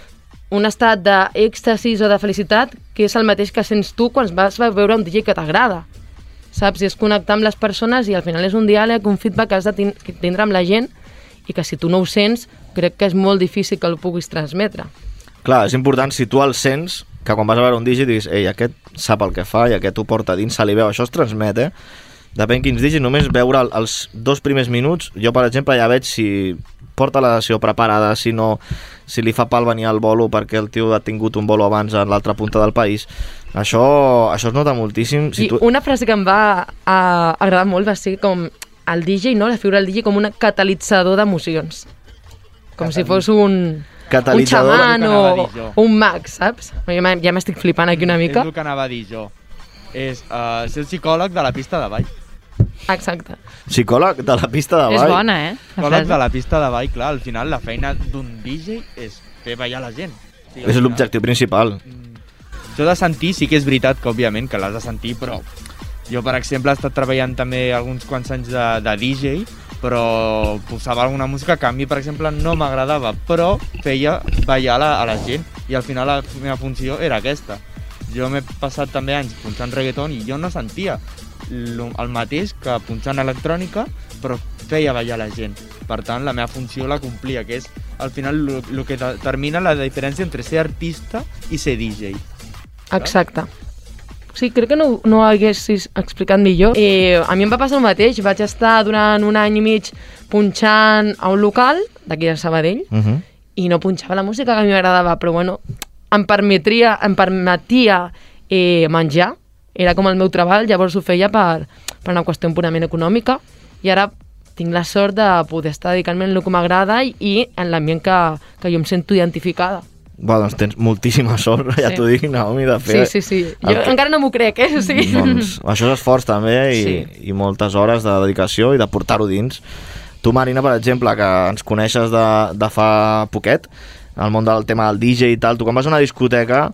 un estat d'èxtasis o de felicitat que és el mateix que sents tu quan vas a veure un D J que t'agrada. Saps? I és connectar amb les persones i al final és un diàleg, un feedback que has de tindre amb la gent i que si tu no ho sents, crec que és molt difícil que el puguis transmetre. Clar, és important si tu el sents, que quan vas a veure un D J diguis, ei, aquest sap el que fa i aquest ho porta dins, se li veu, això es transmet, eh? Depèn quins D Js, només veure els dos primers minuts, jo per exemple ja veig si porta la sessió preparada, si no, si li fa pal venir al bolo perquè el tio ha tingut un bolo abans a l'altra punta del país. Això, això es nota moltíssim. Si I tu... una frase que em va a, agradar molt va ser com el D J, no? La figura del D J com un catalitzador d'emocions. Com Cataliz... si fos un, un xaman o un mag, saps? Ja, ja m'estic flipant aquí una mica. És el que anava a dir jo. És uh, ser el psicòleg de la pista de ball. Exacte. Psicòleg de la pista de ball. És bona, eh? Psicòleg de la pista de ball, clar, al final la feina d'un D J és fer ballar la gent. Sí, és l'objectiu principal. Això de sentir sí que és veritat que òbviament que l'has de sentir, però jo per exemple he estat treballant també alguns quants anys de, de D J, però posava alguna música que a mi per exemple no m'agradava, però feia ballar la, a la gent i al final la meva funció era aquesta. Jo m'he passat també anys punxant reggaeton i jo no sentia el mateix que punxant electrònica, però feia ballar la gent. Per tant, la meva funció la complia, que és al final el que determina la diferència entre ser artista i ser D J. Exacte. Sí, crec que no, no ho haguessis explicat millor. Eh, a mi em va passar el mateix. Vaig estar durant un any i mig punxant a un local d'aquí de Sabadell uh -huh. i no punxava la música que a mi m'agradava, però bueno, em permetria, em permetia eh, menjar. Era com el meu treball, llavors ho feia per, per una qüestió purament econòmica i ara tinc la sort de poder estar dedicant-me en el que m'agrada i, i en l'ambient que, que jo em sento identificada. Va, doncs tens moltíssima sort, ja sí. T'ho dic, Naomi, de fer... Sí, sí, sí. Jo que... encara no m'ho crec, eh? Sí. Doncs això és esforç també i, sí. i moltes hores de dedicació i de portar-ho dins. Tu, Marina, per exemple, que ens coneixes de, de fa poquet, el món del tema del D J i tal, tu quan vas a una discoteca,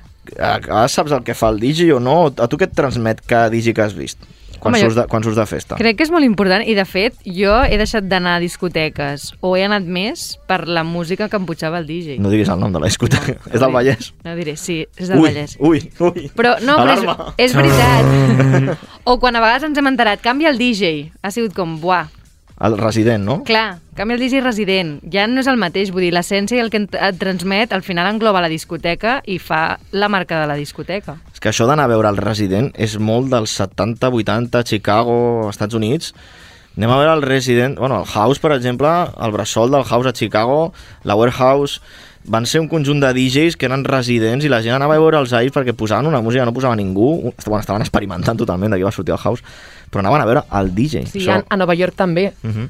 a saps el que fa el D J o no? A tu què et transmet cada D J que has vist quan, Home, surts, de, quan surts de festa? Crec que és molt important i de fet jo he deixat d'anar a discoteques o he anat més per la música que em putxava el D J. No diguis el nom de la discoteca, no, és del Vallès. No diré, sí, és del ui, Vallès. Ui, ui, però no, però és, és veritat. O quan a vegades ens hem enterat, canvia el D J, ha sigut com, buah. El resident, no? Clar, canvia el D J resident. Ja no és el mateix, vull dir, l'essència i el que et transmet al final engloba la discoteca i fa la marca de la discoteca. És que això d'anar a veure el resident és molt dels setanta, vuitanta, Chicago, Estats Units. Anem a veure el resident, bueno, el House, per exemple, el bressol del House a Chicago, la Warehouse, van ser un conjunt de D Js que eren residents i la gent anava a veure els ahir perquè posaven una música que no posava ningú. Bueno, estaven experimentant totalment d'aquí va sortir el House, però anaven a veure el D J. Sí, Això... a Nova York també. Uh -huh.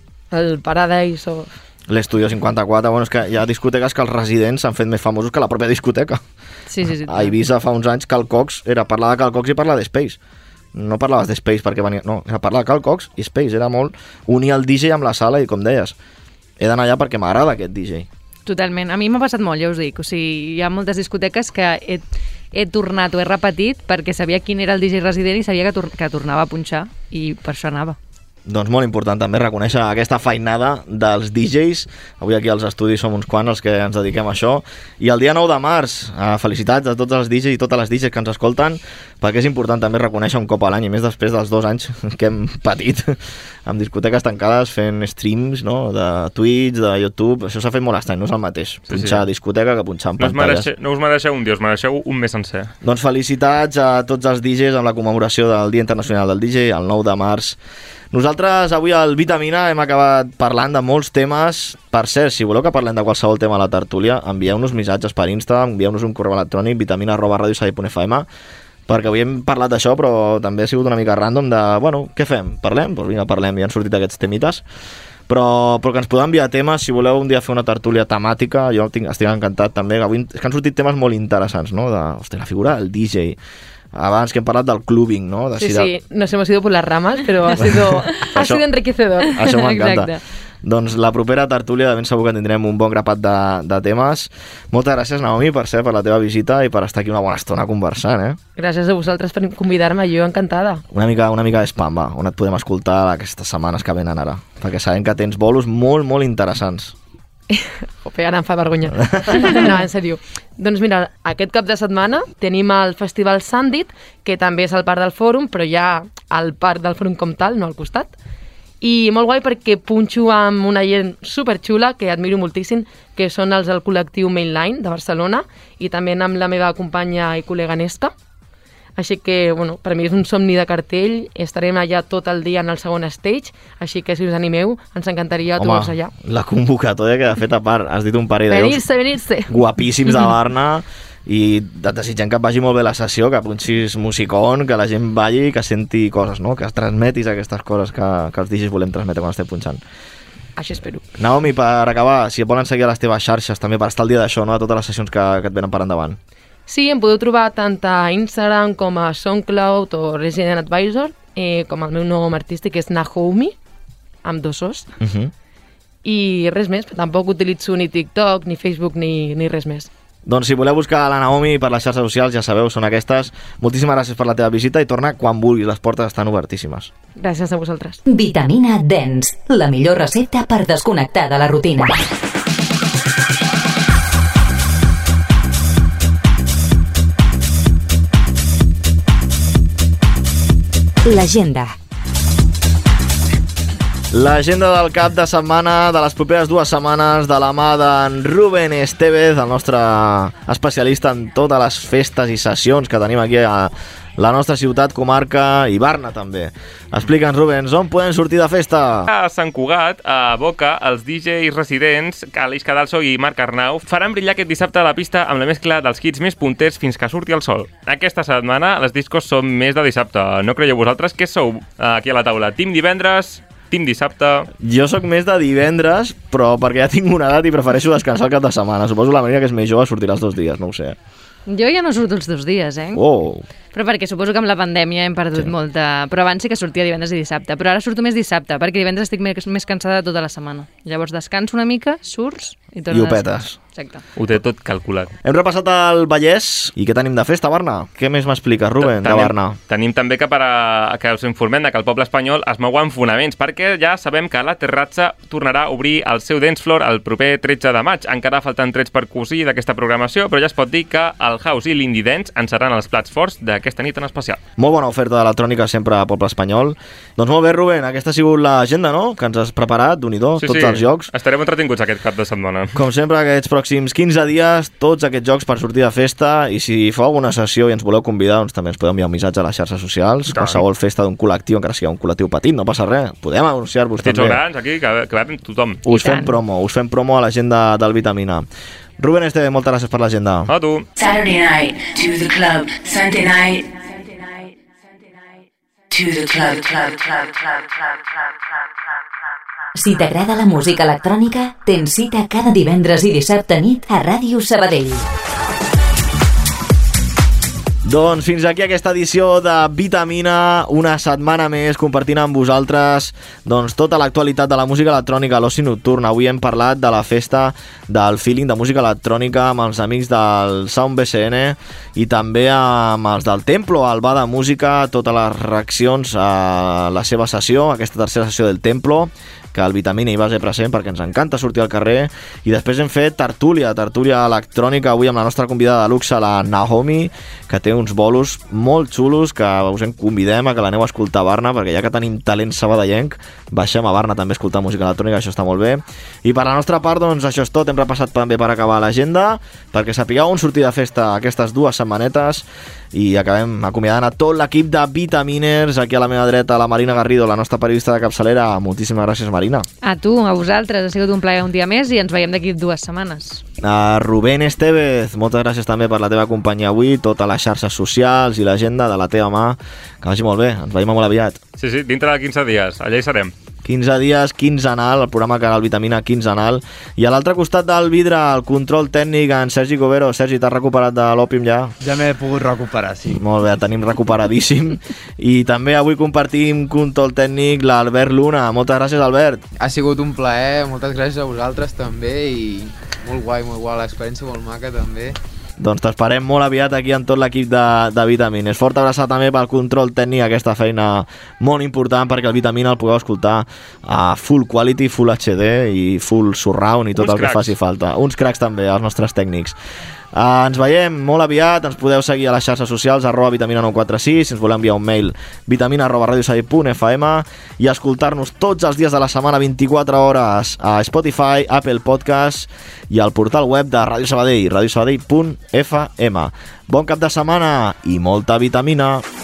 El Paradise o... L'Estudio cinquanta-quatre, bueno, és que hi ha discoteques que els residents s'han fet més famosos que la pròpia discoteca. Sí, sí, sí. A Ibiza fa uns anys Carl Cox era parlar de Carl Cox i parlar d'Space. No parlaves d'Space perquè venia... No, era parlar de Carl Cox i Space, era molt... Unir el D J amb la sala i, com deies, he d'anar allà perquè m'agrada aquest D J. Totalment. A mi m'ha passat molt, ja us dic. O sigui, hi ha moltes discoteques que he, he tornat o he repetit perquè sabia quin era el D J resident i sabia que, tor que tornava a punxar i per això anava. Doncs molt important també reconèixer aquesta feinada dels D Js. Avui aquí als estudis som uns quants els que ens dediquem a això. I el dia nou de març, eh, felicitats a tots els D Js i totes les D Js que ens escolten, perquè és important també reconèixer un cop a l'any, i més després dels dos anys que hem patit amb discoteques tancades fent streams, no?, de Twitch, de YouTube. Això s'ha fet molt estrany, no és el mateix punxar sí, sí. discoteca que punxar en no pantalles. Mereixeu, no us mereixeu un dia, us mereixeu un mes sencer. Doncs felicitats a tots els D Js amb la commemoració del Dia Internacional del D J, el nou de març. Nosaltres avui al Vitamina hem acabat parlant de molts temes. Per cert, si voleu que parlem de qualsevol tema a la tertúlia, envieu-nos missatges per Insta, envieu-nos un correu electrònic vitamina arroba radio sabadell punt f m, perquè avui hem parlat d'això, però també ha sigut una mica random de, bueno, què fem? Parlem? Doncs vinga, parlem, ja han sortit aquests temites. Però, però que ens podeu enviar temes, si voleu un dia fer una tertúlia temàtica, jo tinc, estic encantat també. Avui és que han sortit temes molt interessants, no? De, hosti, la figura del D J. Abans que hem parlat del clubbing, ¿no? De sí, sí, nos hemos ido por las ramas, pero ha sido, ha això, sido enriquecedor. Això m'encanta. Doncs la propera tertúlia de ben segur que tindrem un bon grapat de, de temes. Moltes gràcies, Naomi, per ser, per la teva visita i per estar aquí una bona estona conversant, eh? Gràcies a vosaltres per convidar-me, jo encantada. Una mica, una mica de spam, va, on et podem escoltar aquestes setmanes que venen ara, perquè sabem que tens bolos molt, molt interessants. Jope, ara em fa vergonya. No, en sèrio. Doncs mira, aquest cap de setmana tenim el Festival Sandit, que també és al Parc del Fòrum, però ja al Parc del Fòrum com tal, no al costat. I molt guai perquè punxo amb una gent superxula que admiro moltíssim, que són els del col·lectiu Mainline de Barcelona i també amb la meva companya i col·lega Nesca. Així que, bueno, per mi és un somni de cartell, estarem allà tot el dia en el segon stage, així que si us animeu, ens encantaria trobar-vos allà. La convocatòria que ha fet a part, has dit un parell de veus venir-se, venir-se. Guapíssims de Barna, i et desitgem que et vagi molt bé la sessió, que punxis musicón, que la gent balli, que senti coses, no? Que es transmetis aquestes coses que, que els D Js volem transmetre quan estem punxant. Això espero. Naomi, per acabar, si et volen seguir a les teves xarxes també per estar al dia d'això, no? A totes les sessions que, que et venen per endavant. Sí, em podeu trobar tant a Instagram com a SoundCloud o Resident Advisor, eh, com el meu nom artístic és Nahomi, amb dos os. Uh -huh. I res més, tampoc utilitzo ni TikTok, ni Facebook, ni, ni res més. Doncs si voleu buscar la Naomi per les xarxes socials, ja sabeu, són aquestes. Moltíssimes gràcies per la teva visita i torna quan vulguis, les portes estan obertíssimes. Gràcies a vosaltres. Vitamina Dance, la millor recepta per desconnectar de la rutina. L'agenda. L'agenda del cap de setmana de les properes dues setmanes de la mà d'en Rubén Estevez, el nostre especialista en totes les festes i sessions que tenim aquí a la nostra ciutat, comarca i Barna també. Explica'ns, Rubens, on podem sortir de festa? A Sant Cugat, a Boca, els D Js residents, Aleix Cadalso i Marc Arnau, faran brillar aquest dissabte a la pista amb la mescla dels hits més punters fins que surti el sol. Aquesta setmana les discos són més de dissabte. No creieu vosaltres que sou aquí a la taula? Team divendres, team dissabte... Jo sóc més de divendres, però perquè ja tinc una edat i prefereixo descansar el cap de setmana. Suposo la Maria, que és més jove, sortirà els dos dies, no ho sé. Jo ja no surto els dos dies, eh? Oh. Però perquè suposo que amb la pandèmia hem perdut sí. molta... Però abans sí que sortia divendres i dissabte. Però ara surto més dissabte, perquè divendres estic més, més cansada de tota la setmana. Llavors descanso una mica, surts i tornes... I ho petes. Exacte. Ho té tot calculat. Hem repassat el Vallès. I què tenim de festa a Barna? Què més m'expliques, Rubén, de Barna? Tenim també que, per a, que us informem que el poble espanyol es mou en fonaments, perquè ja sabem que la Terratza tornarà a obrir el seu dance floor el proper tretze de maig. Encara falten trets per cosir d'aquesta programació, però ja es pot dir que el house i l'indie dance en seran els plats forts d'aquesta nit en especial. Molt bona oferta d'electrònica sempre a poble espanyol. Doncs molt bé, Rubén, aquesta ha sigut l'agenda, no?, que ens has preparat, d'unidor, sí, tots sí. els jocs. Estarem entretinguts aquest cap de setmana. Com sempre, aquests pròxims quinze dies, tots aquests jocs per sortir de festa, i si feu alguna sessió i ens voleu convidar, doncs també ens podeu enviar un missatge a les xarxes socials. Qualsevol festa d'un col·lectiu, encara sigui un col·lectiu petit, no passa res. Podem anunciar-vos també. Petits o grans, aquí, que, que veiem tothom. Us fem promo, us fem promo a l'agenda del Vitamina. Rubén Esteve, moltes gràcies per l'agenda. A tu. Saturday night, to the club. Sunday night, to the club, club, club, club, club, club, club. Si t'agrada la música electrònica, tens cita cada divendres i dissabte nit a Ràdio Sabadell. Doncs fins aquí aquesta edició de Vitamina, una setmana més compartint amb vosaltres doncs, tota l'actualitat de la música electrònica a l'oci nocturn. Avui hem parlat de la festa del feeling de música electrònica amb els amics del Sound B C N i també amb els del Templo, el bar de música, totes les reaccions a la seva sessió, aquesta tercera sessió del Templo, que el Vitamina hi va ser present perquè ens encanta sortir al carrer. I després hem fet tertúlia, tertúlia electrònica avui amb la nostra convidada de luxe, la Naomi, que té uns bolos molt xulos que us en convidem a que l'aneu a escoltar a Barna, perquè ja que tenim talent sabadellenc, baixem a Barna també a escoltar música electrònica, això està molt bé. I per la nostra part, doncs això és tot. Hem repassat també per acabar l'agenda, perquè sapigueu on sortir de festa aquestes dues setmanetes, i acabem acomiadant a tot l'equip de Vitaminers. Aquí a la meva dreta, la Marina Garrido, la nostra periodista de capçalera. Moltíssimes gràcies, Marina. A tu, a vosaltres. Ha sigut un plaer un dia més i ens veiem d'aquí dues setmanes. A Rubén Estevez, moltes gràcies també per la teva companyia avui, totes les xarxes socials i l'agenda de la teva mà. Que vagi molt bé, ens veiem molt aviat. Sí, sí, dintre de quinze dies, allà hi serem. quinze dies, quinzenal, el programa que era el Vitamina quinzenal. I a l'altre costat del vidre, el control tècnic, en Sergi Covero. Sergi, t'has recuperat de l'òpium ja? Ja m'he pogut recuperar, sí. Molt bé, tenim recuperadíssim. I també avui compartim control tècnic l'Albert Luna. Moltes gràcies, Albert. Ha sigut un plaer, moltes gràcies a vosaltres també i molt guai, molt guai, l'experiència molt maca també. Doncs t'esperem molt aviat aquí amb tot l'equip de, de Vitamines. Fort abraçat també pel control tècnic, aquesta feina molt important perquè el Vitamina el pugueu escoltar a full quality, full H D i full surround i tot Uns el cracs. que faci falta. Uns cracs també, els nostres tècnics. Uh, ens veiem molt aviat, ens podeu seguir a les xarxes socials arroba vitamina nou quatre sis, si ens voleu enviar un mail vitamina arroba radiosabadell punt f m i escoltar-nos tots els dies de la setmana vint-i-quatre hores a Spotify, Apple Podcast i al portal web de Ràdio Sabadell, radiosabadell punt f m. Bon cap de setmana i molta vitamina!